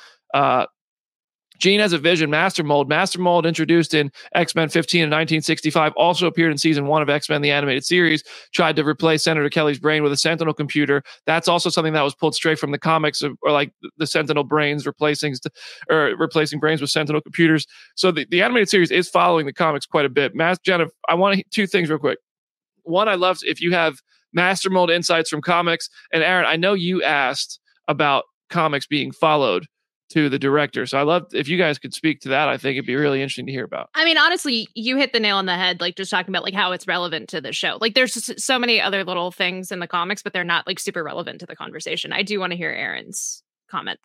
Jean has a vision. Master Mold, introduced in X-Men 15 in 1965, also appeared in season 1 of X-Men the Animated Series, tried to replace Senator Kelly's brain with a Sentinel computer. That's also something that was pulled straight from the comics, or like the Sentinel brains replacing brains with Sentinel computers. So the Animated Series is following the comics quite a bit. Jenna, I want 2 things real quick. One, I love if you have Master Mold insights from comics. And Aaron, I know you asked about comics being followed to the director. So I love if you guys could speak to that. I think it'd be really interesting to hear about. I mean, honestly, you hit the nail on the head, like just talking about like how it's relevant to the show. Like there's just so many other little things in the comics, but they're not like super relevant to the conversation. I do want to hear Aaron's comment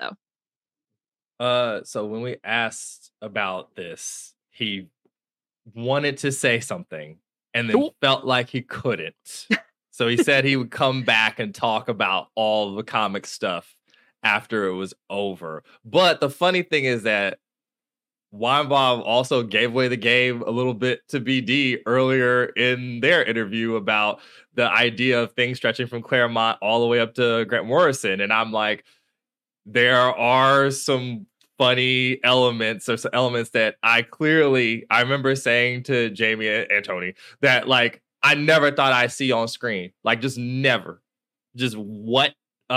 though. So when we asked about this, he wanted to say something and then felt like he couldn't. So he said he would come back and talk about all the comic stuff after it was over. But the funny thing is that Weinbaum also gave away the game a little bit to BD earlier in their interview about the idea of things stretching from Claremont all the way up to Grant Morrison. And I'm like, there are some funny elements or some elements that I remember saying to Jamie and Tony that like I never thought I'd see on screen. Like just never. Just what?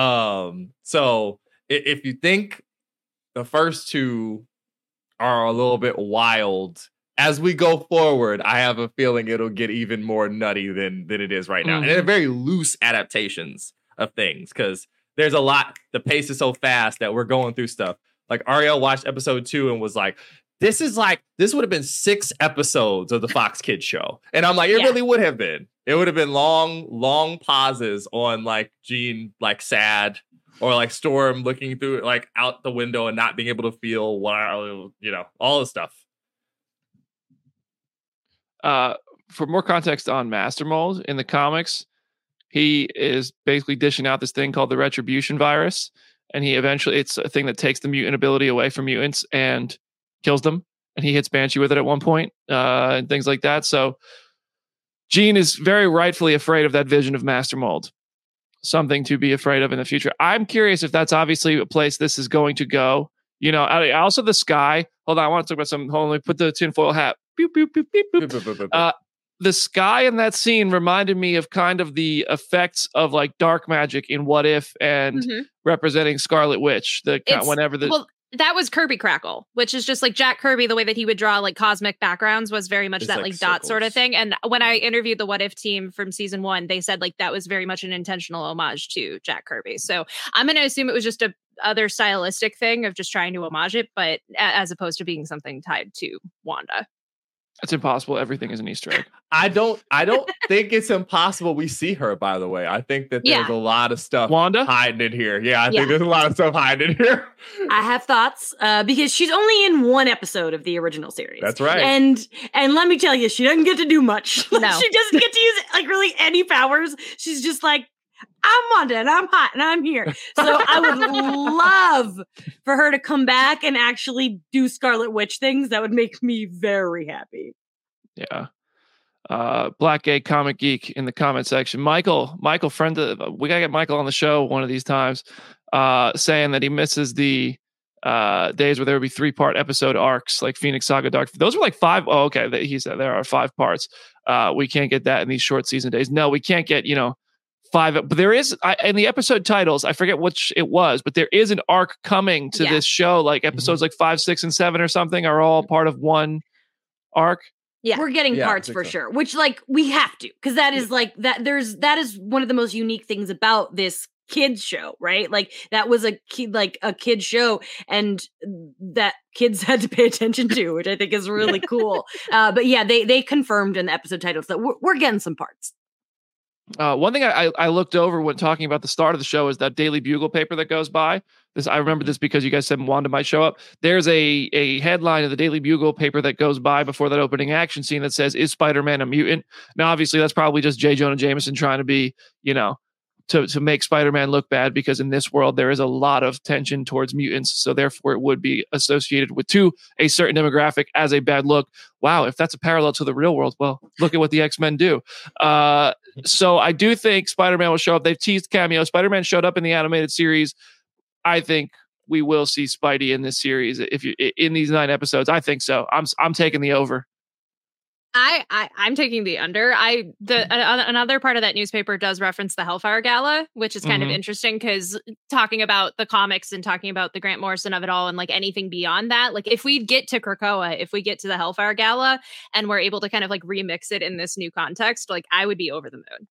So if you think the first 2 are a little bit wild, as we go forward, I have a feeling it'll get even more nutty than it is right now. Mm-hmm. And they're very loose adaptations of things because there's a lot. The pace is so fast that we're going through stuff. Like Ariel watched episode 2 and was like, this would have been 6 episodes of the Fox Kids show. And I'm like, it really would have been. It would have been long pauses on like Jean, like sad, or like Storm looking through like out the window and not being able to feel all the stuff. For more context on Master Mold in the comics, he is basically dishing out this thing called the Retribution virus. And it's a thing that takes the mutant ability away from mutants and kills them. And he hits Banshee with it at one point, and things like that. So Jean is very rightfully afraid of that vision of Master Mold. Something to be afraid of in the future. I'm curious if that's obviously a place this is going to go. Also the sky. Hold on, I want to talk about something. Hold on, let me put the tinfoil hat Pew, pew, pew, pew, pew. Boop, boop, boop, boop, boop. The sky in that scene reminded me of kind of the effects of like dark magic in What If and Mhm. representing Scarlet Witch. It's- Whenever the Well, that was Kirby Crackle, which is just like Jack Kirby. The way that he would draw like cosmic backgrounds was very much It's that like like dot sort of circles. thing. And when I interviewed the What If team from season 1, they said like that was very much an intentional homage to Jack Kirby. So I'm going to assume it was just a other stylistic thing of just trying to homage it, but as opposed to being something tied to Wanda. it's impossible. Everything is an Easter egg. I don't think it's impossible we see her, by the way. I think that there's a lot of stuff Wanda? hiding in here. Yeah, I Yeah. think there's a lot of stuff hiding in here. I have thoughts because she's only in one episode of the original series. That's right. And let me tell you, she doesn't get to do much. Like, No. she doesn't get to use like really any powers. She's just like, I'm Wanda and I'm hot and I'm here. So I would love for her to come back and actually do Scarlet Witch things. That would make me very happy. Yeah. Black Gay Comic Geek in the comment section. Michael, friend of, we gotta get Michael on the show one of these times, saying that he misses the days where there would be 3-part episode arcs like Phoenix Saga Dark. Those were like 5. Oh, okay. He said there are 5 parts. We can't get that in these short season days. No, we can't get, 5, but there is in the episode titles, I forget which it was, but there is an arc coming to this show, like episodes like 5, 6, and 7 or something are all part of one arc. Yeah. We're getting Yeah, I parts think for so. sure, which like we have to, because that is like that is one of the most unique things about this kids show, right? Like that was a kid show and that kids had to pay attention to, which I think is really cool. But yeah, they confirmed in the episode titles that we're getting some parts. One thing I looked over when talking about the start of the show is that Daily Bugle paper that goes by. I remember this because you guys said Wanda might show up. There's a headline of the Daily Bugle paper that goes by before that opening action scene that says, "Is Spider-Man a mutant?" Now, obviously, that's probably just J. Jonah Jameson trying to be, to make Spider-Man look bad, because in this world there is a lot of tension towards mutants, so therefore it would be associated with a certain demographic as a bad look. Wow, if that's a parallel to the real world, well, look at what the X-Men do. So I do think Spider-Man will show up. They've teased cameo. Spider-Man showed up in the animated series. I think we will see Spidey in this series in these 9 episodes. I think so. I'm taking the over. I'm taking the under. Another part of that newspaper does reference the Hellfire Gala, which is kind of interesting because talking about the comics and talking about the Grant Morrison of it all and like anything beyond that, like if we get to Krakoa, if we get to the Hellfire Gala and we're able to kind of like remix it in this new context, like I would be over the moon.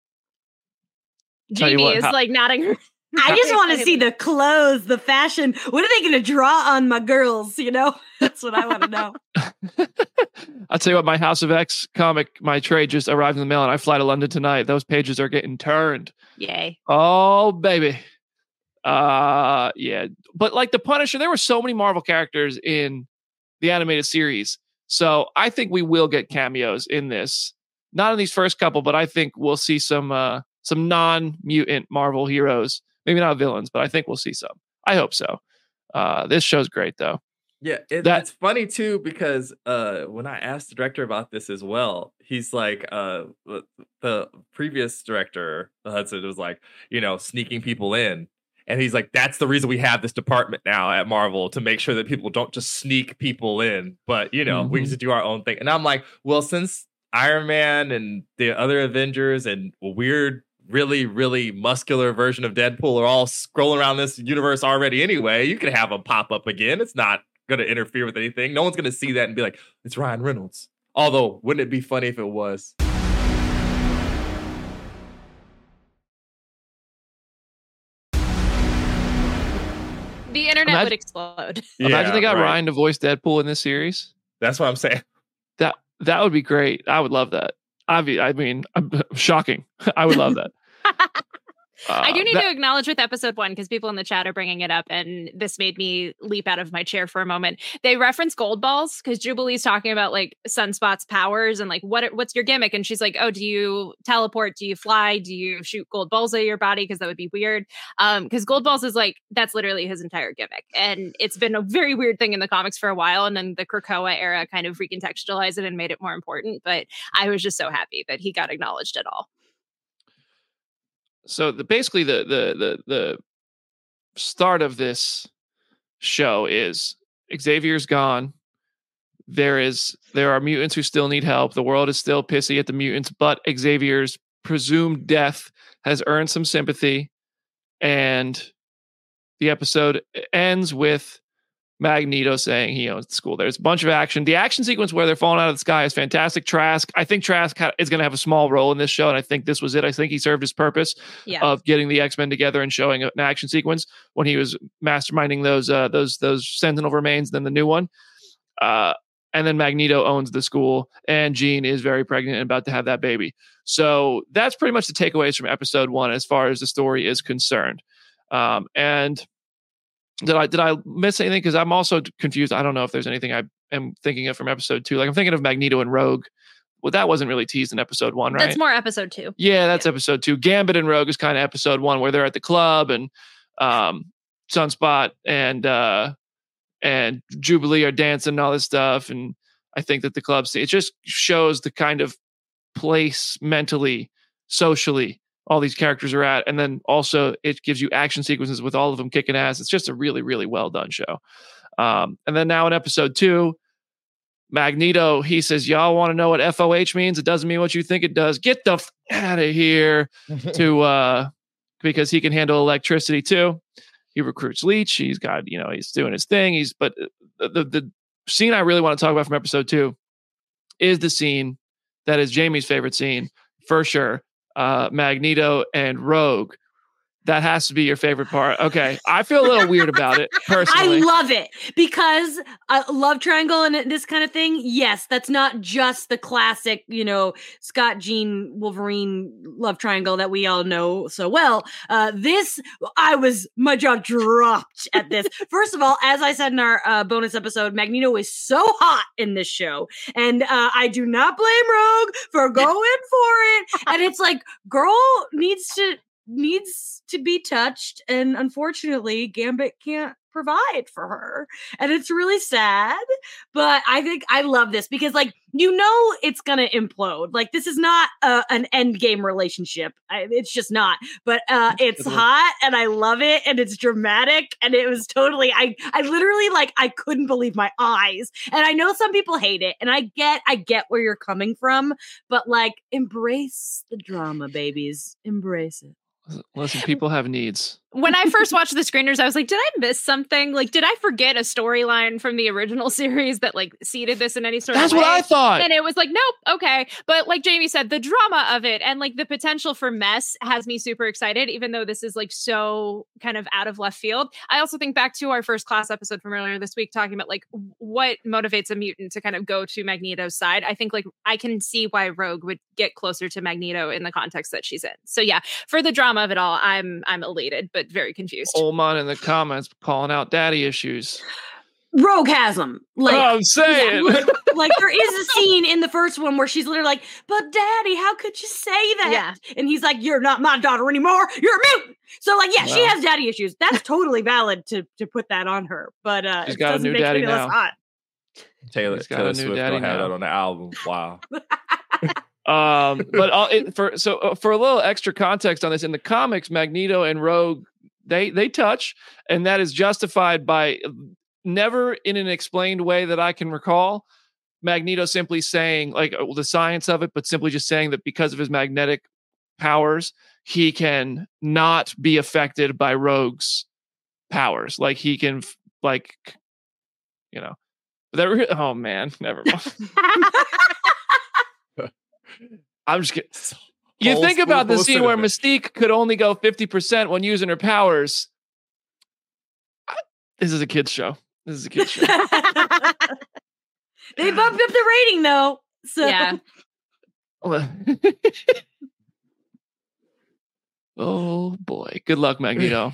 Tell you Jamie what, is like nodding her. I just want to see the clothes, the fashion. What are they going to draw on my girls? That's what I want to know. I'll tell you what, my House of X comic, my trade just arrived in the mail and I fly to London tonight. Those pages are getting turned. Yay. Oh, baby. Yeah. But like the Punisher, there were so many Marvel characters in the animated series. So I think we will get cameos in this. Not in these first couple, but I think we'll see some non-mutant Marvel heroes. Maybe not villains, but I think we'll see some. I hope so. This show's great, though. Yeah, it's funny too because when I asked the director about this as well, he's like, the previous director Hudson was like, sneaking people in, and he's like, that's the reason we have this department now at Marvel, to make sure that people don't just sneak people in, but we just do our own thing. And I'm like, well, since Iron Man and the other Avengers and a weird, really, really muscular version of Deadpool are all scrolling around this universe already anyway, you could have them pop up again. It's not going to interfere with anything. No one's going to see that and be like, it's Ryan Reynolds. Although, wouldn't it be funny if it was? The internet would explode. Imagine they got right. Ryan to voice Deadpool in this series. That's what I'm saying. That would be great. I would love that. I mean, shocking. I would love that. I do need to acknowledge with episode 1, because people in the chat are bringing it up, and this made me leap out of my chair for a moment. They reference gold balls because Jubilee's talking about like Sunspot's powers and like what's your gimmick, and she's like, oh, do you teleport? Do you fly? Do you shoot gold balls at your body? Because that would be weird. Because gold balls is like, that's literally his entire gimmick, and it's been a very weird thing in the comics for a while, and then the Krakoa era kind of recontextualized it and made it more important. But I was just so happy that he got acknowledged at all. So basically the start of this show is Xavier's gone. there are mutants who still need help. The world is still pissy at the mutants, but Xavier's presumed death has earned some sympathy. And the episode ends with Magneto saying he owns the school. There's a bunch of action. The action sequence where they're falling out of the sky is fantastic. Trask, I think Trask is going to have a small role in this show, and I think this was it. I think he served his purpose of getting the X-Men together and showing an action sequence when he was masterminding those Sentinel remains, then the new one. And then Magneto owns the school, and Jean is very pregnant and about to have that baby. So that's pretty much the takeaways from episode 1 as far as the story is concerned. And did I miss anything? Because I'm also confused. I don't know if there's anything I am thinking of from episode 2. Like I'm thinking of Magneto and Rogue. Well, that wasn't really teased in episode 1, right? That's more episode 2. Yeah, that's episode 2. Gambit and Rogue is kind of episode 1, where they're at the club and Sunspot and Jubilee are dancing and all this stuff. And I think that the club scene, it just shows the kind of place mentally, socially, all these characters are at. And then also it gives you action sequences with all of them kicking ass. It's just a really, really well done show. And then now in episode 2, Magneto, he says, y'all want to know what FOH means? It doesn't mean what you think it does. Get the out of here because he can handle electricity too. He recruits Leech. He's got, he's doing his thing. But the scene I really want to talk about from episode 2 is the scene that is Jamie's favorite scene for sure. Magneto and Rogue. That has to be your favorite part. Okay. I feel a little weird about it personally. I love it because love triangle and this kind of thing. Yes, that's not just the classic, Scott, Jean, Wolverine love triangle that we all know so well. My jaw dropped at this. First of all, as I said in our bonus episode, Magneto is so hot in this show. And I do not blame Rogue for going for it. And it's like, girl needs to be touched, and unfortunately Gambit can't provide for her, and it's really sad. But I think I love this because it's gonna implode. Like, this is not an end game relationship. It's just not. But it's hot, and I love it, and it's dramatic, and it was totally. I literally I couldn't believe my eyes. And I know some people hate it, and I get where you're coming from, but embrace the drama, babies. Embrace it. Listen, people have needs. When I first watched the screeners, I was like, did I miss something? Did I forget a storyline from the original series that seeded this in any sort of way? That's what I thought. And it was nope, okay. But like Jamie said, the drama of it and the potential for mess has me super excited, even though this is so kind of out of left field. I also think back to our first class episode from earlier this week, talking about what motivates a mutant to kind of go to Magneto's side. I think I can see why Rogue would get closer to Magneto in the context that she's in. So yeah, for the drama of it all, I'm elated, but very confused. Oldman in the comments calling out daddy issues. Rogue has them. I'm saying. Yeah, there is a scene in the first one where she's literally but daddy, how could you say that? Yeah. And he's like, you're not my daughter anymore. You're a mutant. So she has daddy issues. That's totally valid to put that on her. But she's got a new daddy now. Hot. Taylor Swift will have that on the album. Wow. But for a little extra context on this, in the comics, Magneto and Rogue, they touch, and that is justified by never in an explained way that I can recall. Magneto simply saying the science of it, but simply just saying that because of his magnetic powers, he can not be affected by Rogue's powers. He can oh man, never mind. I'm just kidding. You think about the scene where Mystique could only go 50% when using her powers. This is a kid's show. They bumped up the rating though. So yeah. Oh boy. Good luck, Magneto.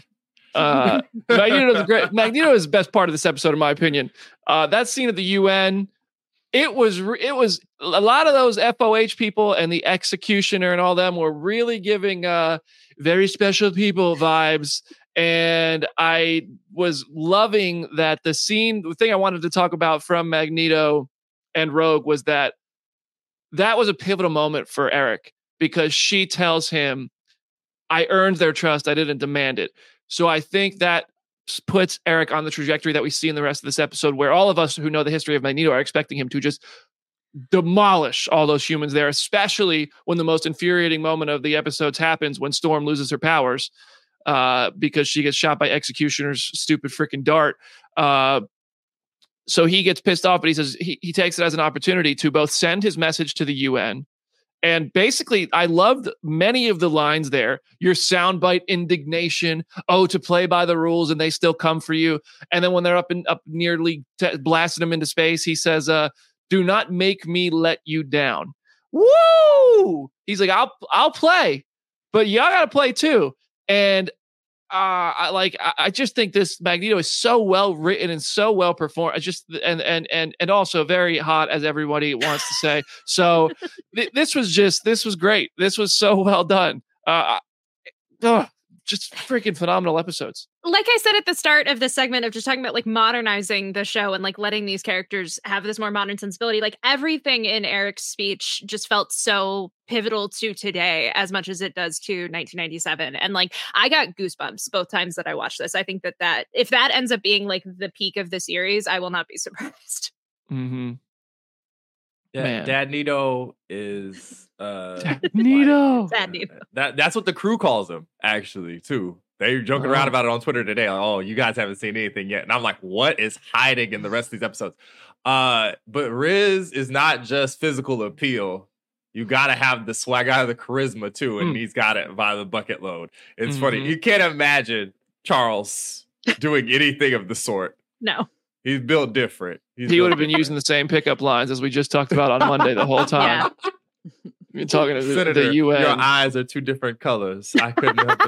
Magneto is the best part of this episode, in my opinion. That scene at the UN. It was a lot of those FOH people and the executioner and all them were really giving very special people vibes. And I was loving that the thing I wanted to talk about from Magneto and Rogue was that was a pivotal moment for Eric, because she tells him, I earned their trust. I didn't demand it. So I think that puts Eric on the trajectory that we see in the rest of this episode, where all of us who know the history of Magneto are expecting him to just demolish all those humans there, especially when the most infuriating moment of the episodes happens when Storm loses her powers because she gets shot by Executioner's stupid freaking dart. So he gets pissed off, but he says he takes it as an opportunity to both send his message to the UN. And basically, I loved many of the lines there. Your soundbite indignation, to play by the rules, and they still come for you. And then when they're up nearly blasting him into space, he says, "Do not make me let you down." Woo! He's like, "I'll play, but y'all gotta play too." And I just think this Magneto is so well written and so well performed. I just and also very hot, as everybody wants to say. So this was great. This was so well done. Just freaking phenomenal episodes. Like I said at the start of this segment of just talking about like modernizing the show and like letting these characters have this more modern sensibility, like everything in Eric's speech just felt so pivotal to today as much as it does to 1997. And like, I got goosebumps both times that I watched this. I think that if that ends up being like the peak of the series, I will not be surprised. Mm-hmm. Yeah, Dad Nito is Dad Nito. Dad Nito. That's what the crew calls him, actually, too. They're joking around about it on Twitter today. Like, oh, you guys haven't seen anything yet. And I'm like, what is hiding in the rest of these episodes? But Riz is not just physical appeal. You got to have the swag out of the charisma, too. And he's got it by the bucket load. It's funny. You can't imagine Charles doing anything of the sort. No. He's built different. He would have been using the same pickup lines as we just talked about on Monday the whole time. Yeah. You're talking to Senator, the UN. Your eyes are two different colors. I couldn't help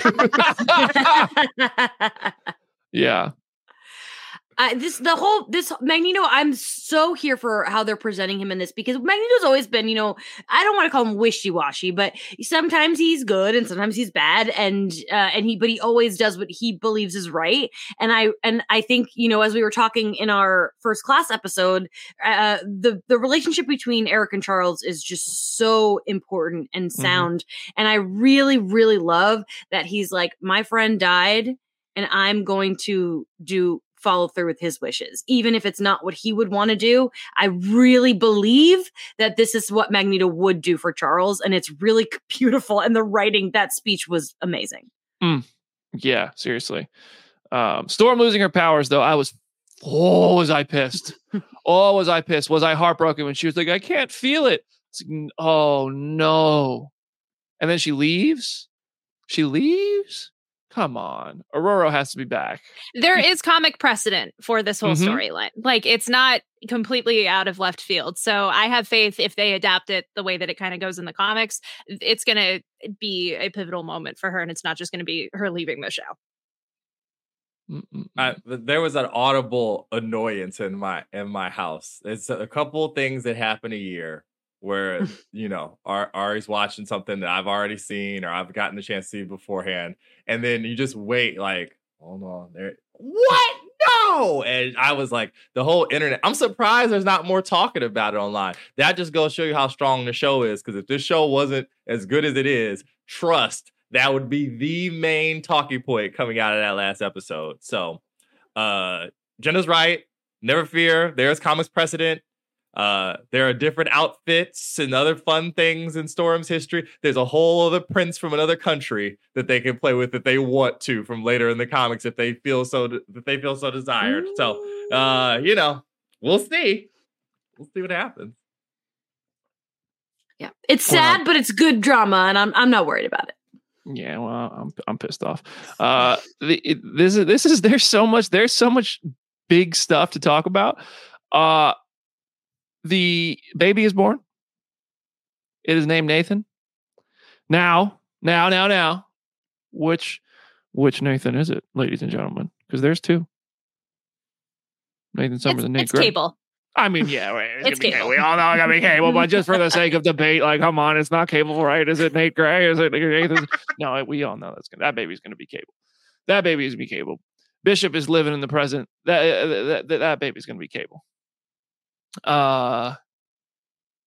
it. Yeah. This Magneto, I'm so here for how they're presenting him in this, because Magneto's always been, I don't want to call him wishy-washy, but sometimes he's good and sometimes he's bad, and he always does what he believes is right. And I think, as we were talking in our first class episode, the relationship between Eric and Charles is just so important and sound. And I really, really love that he's like, my friend died and I'm going to follow through with his wishes, even if it's not what he would want to do. I really believe that this is what Magneto would do for Charles, and it's really beautiful. And the writing, that speech was amazing. Yeah, seriously. Storm losing her powers, though, was I pissed? Was I pissed? Was I heartbroken when she was like, I can't feel it? It's like, oh no. And then she leaves? Come on. Aurora has to be back. There is comic precedent for this whole storyline. Like, it's not completely out of left field. So I have faith if they adapt it the way that it kind of goes in the comics, it's going to be a pivotal moment for her. And it's not just going to be her leaving the show. There was an audible annoyance in my house. It's a couple things that happen a year where, Ari's watching something that I've already seen or I've gotten the chance to see beforehand. And then you just wait, like, hold on. What? No! And I was like, the whole internet. I'm surprised there's not more talking about it online. That just goes to show you how strong the show is. Because if this show wasn't as good as it is, trust, that would be the main talking point coming out of that last episode. So, Jenna's right. Never fear. There's comics precedent. There are different outfits and other fun things in Storm's history. There's a whole other prince from another country that they can play with if they want to from later in the comics if they feel so desired. So, we'll see. We'll see what happens. Yeah, it's sad, but it's good drama, and I'm not worried about it. Yeah, well, I'm pissed off. There's so much big stuff to talk about. The baby is born. It is named Nathan. Now. Which Nathan is it, ladies and gentlemen? Because there's two. Nathan Summers and Nate Gray. It's Cable. I mean, yeah, it's Cable. We all know it's gonna be Cable, but just for the sake of debate, like, come on, it's not Cable, right? Is it Nate Gray? Is it Nathan? No, we all know that baby's gonna be Cable. That baby's gonna be Cable. Bishop is living in the present. That baby's gonna be Cable.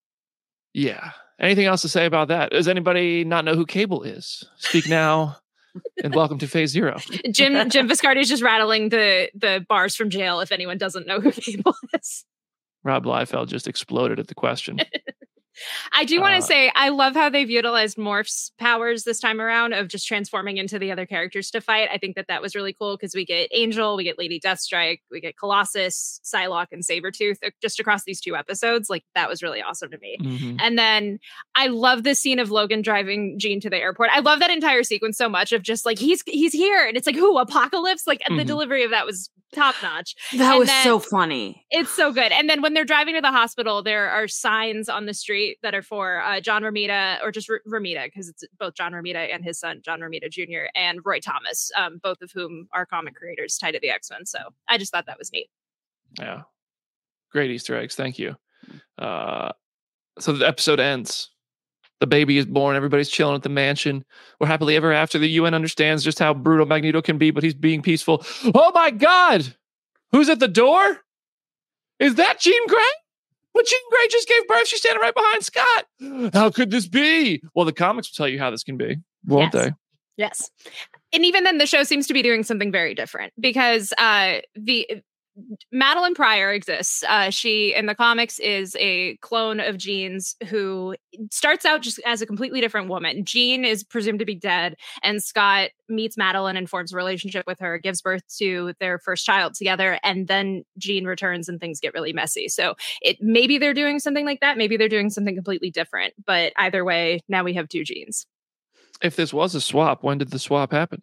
Yeah. Anything else to say about that? Does anybody not know who Cable is? Speak now. and welcome to Phase Zero. Jim Viscardi is just rattling the bars from jail if anyone doesn't know who Cable is. Rob Liefeld just exploded at the question. I do want to say, I love how they've utilized Morph's powers this time around of just transforming into the other characters to fight. I think that was really cool because we get Angel, we get Lady Deathstrike, we get Colossus, Psylocke, and Sabretooth just across these 2 episodes. Like, that was really awesome to me. Mm-hmm. And then I love this scene of Logan driving Jean to the airport. I love that entire sequence so much of just like, he's here. And it's like, who, Apocalypse? Like, the delivery of that was top notch. That was so funny. It's so good. And then when they're driving to the hospital, there are signs on the street that are for John Romita, or just Romita, because it's both John Romita and his son, John Romita Jr., and Roy Thomas, both of whom are comic creators tied to the X-Men. So I just thought that was neat. Yeah. Great Easter eggs. Thank you. So the episode ends. The baby is born. Everybody's chilling at the mansion. We're happily ever after. The UN understands just how brutal Magneto can be, but he's being peaceful. Oh my God! Who's at the door? Is that Jean Grey? But Jean Grey just gave birth. She's standing right behind Scott. How could this be? Well, the comics will tell you how this can be, won't they? Yes. And even then, the show seems to be doing something very different because the Madeline Pryor exists. She, in the comics, is a clone of Jean's who starts out just as a completely different woman. Jean is presumed to be dead, and Scott meets Madeline and forms a relationship with her, gives birth to their first child together, and then Jean returns and things get really messy. So maybe they're doing something like that. Maybe they're doing something completely different. But either way, now we have 2 Jeans. If this was a swap, when did the swap happen?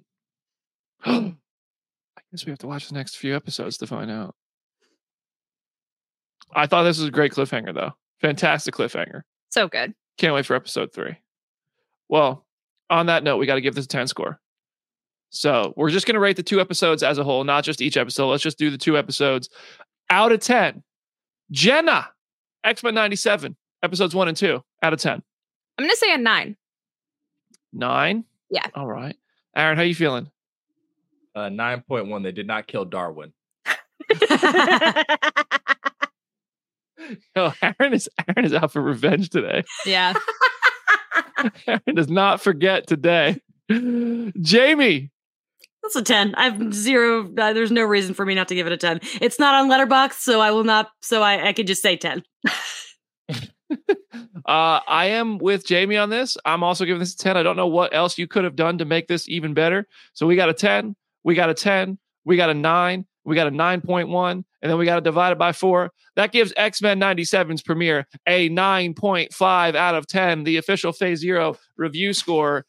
I guess we have to watch the next few episodes to find out. I thought this was a great cliffhanger, though. Fantastic cliffhanger. So good. Can't wait for episode 3. Well, on that note, we got to give this a 10 score. So we're just going to rate the 2 episodes as a whole, not just each episode. Let's just do the 2 episodes. Out of 10, Jenna, X-Men 97, episodes 1 and 2, out of 10. I'm going to say a 9. 9? Yeah. All right. Aaron, how you feeling? 9.1. They did not kill Darwin. Oh, Aaron is out for revenge today. Yeah. Aaron does not forget today. Jamie. That's a 10. I've 0. There's no reason for me not to give it a 10. It's not on Letterboxd, so I will not. So I could just say 10. I am with Jamie on this. I'm also giving this a 10. I don't know what else you could have done to make this even better. So we got a 10. We got a 10. We got a 9. We got a 9.1. And then we got to divide it by 4. That gives X-Men 97's premiere a 9.5 out of 10, the official Phase Zero review score.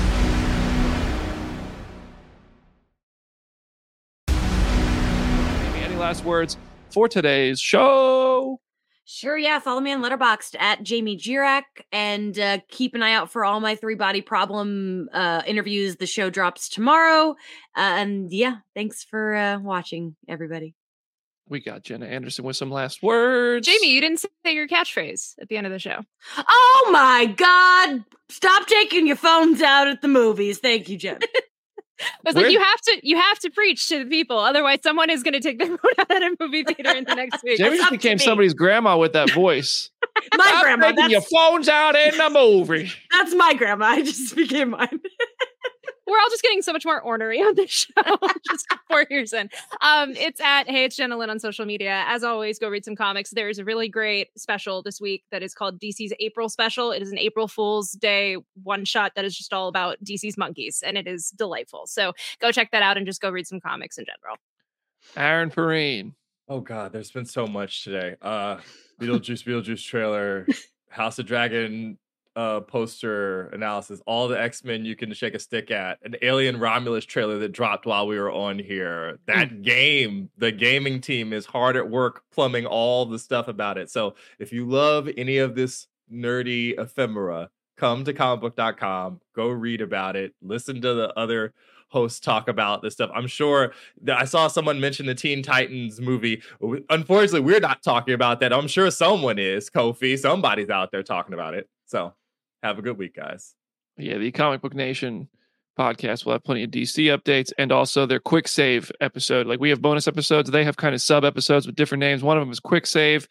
Any last words for today's show? Sure, yeah. Follow me on Letterboxd at Jamie Jirak, and keep an eye out for all my 3-body problem interviews. The show drops tomorrow. And yeah, thanks for watching, everybody. We got Jenna Anderson with some last words. Jamie, you didn't say your catchphrase at the end of the show. Oh my God! Stop taking your phones out at the movies. Thank you, Jen. It's like you have to preach to the people, otherwise someone is going to take their phone out at a movie theater in the next week. Jamie just became somebody's grandma with that voice. My Stop grandma. taking your phones out in the movie. That's my grandma. I just became mine. We're all just getting so much more ornery on this show. Just 4 years in. It's at Hey It's Jenna Lynn on social media. As always, go read some comics. There's a really great special this week that is called DC's April Special. It is an April Fool's Day one-shot that is just all about DC's monkeys, and it is delightful. So go check that out and just go read some comics in general. Aaron Perrine. Oh God, there's been so much today. Beetlejuice trailer, House of Dragon poster analysis, all the X-Men you can shake a stick at, an Alien Romulus trailer that dropped while we were on here. That game, the gaming team is hard at work plumbing all the stuff about it. So if you love any of this nerdy ephemera, come to comicbook.com, go read about it, listen to the other hosts talk about this stuff. I'm sure that I saw someone mention the Teen Titans movie. Unfortunately, we're not talking about that. I'm sure someone is. Kofi, somebody's out there talking about it. So have a good week, guys. Yeah, the Comic Book Nation podcast will have plenty of DC updates and also their quick save episode. Like we have bonus episodes. They have kind of sub episodes with different names. One of them is quick save.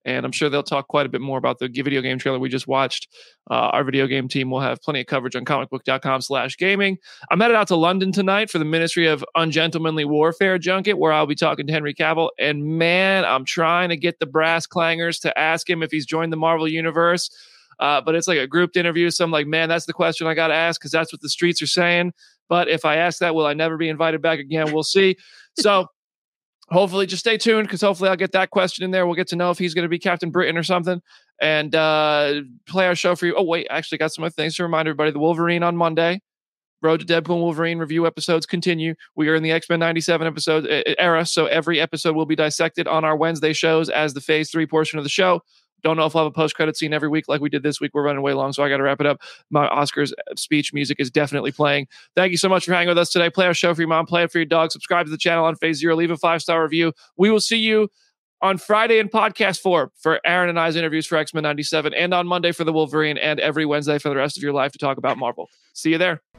And I'm sure they'll talk quite a bit more about the video game trailer we just watched. Our video game team will have plenty of coverage on comicbook.com/gaming. I'm headed out to London tonight for the Ministry of Ungentlemanly Warfare junket, where I'll be talking to Henry Cavill. And man, I'm trying to get the brass clangers to ask him if he's joined the Marvel Universe. But it's like a grouped interview. So I'm like, man, that's the question I got to ask because that's what the streets are saying. But if I ask that, will I never be invited back again? We'll see. So hopefully just stay tuned because hopefully I'll get that question in there. We'll get to know if he's going to be Captain Britain or something and play our show for you. Oh, wait, I actually got some other things to remind everybody. The Wolverine on Monday. Road to Deadpool and Wolverine review episodes continue. We are in the X-Men 97 episode era, so every episode will be dissected on our Wednesday shows as the Phase 3 portion of the show. Don't know if I'll have a post-credit scene every week like we did this week. We're running way long, so I got to wrap it up. My Oscars speech music is definitely playing. Thank you so much for hanging with us today. Play our show for your mom. Play it for your dog. Subscribe to the channel on Phase 0. Leave a 5-star review. We will see you on Friday in podcast form for Aaron and I's interviews for X-Men 97 and on Monday for the Wolverine and every Wednesday for the rest of your life to talk about Marvel. See you there.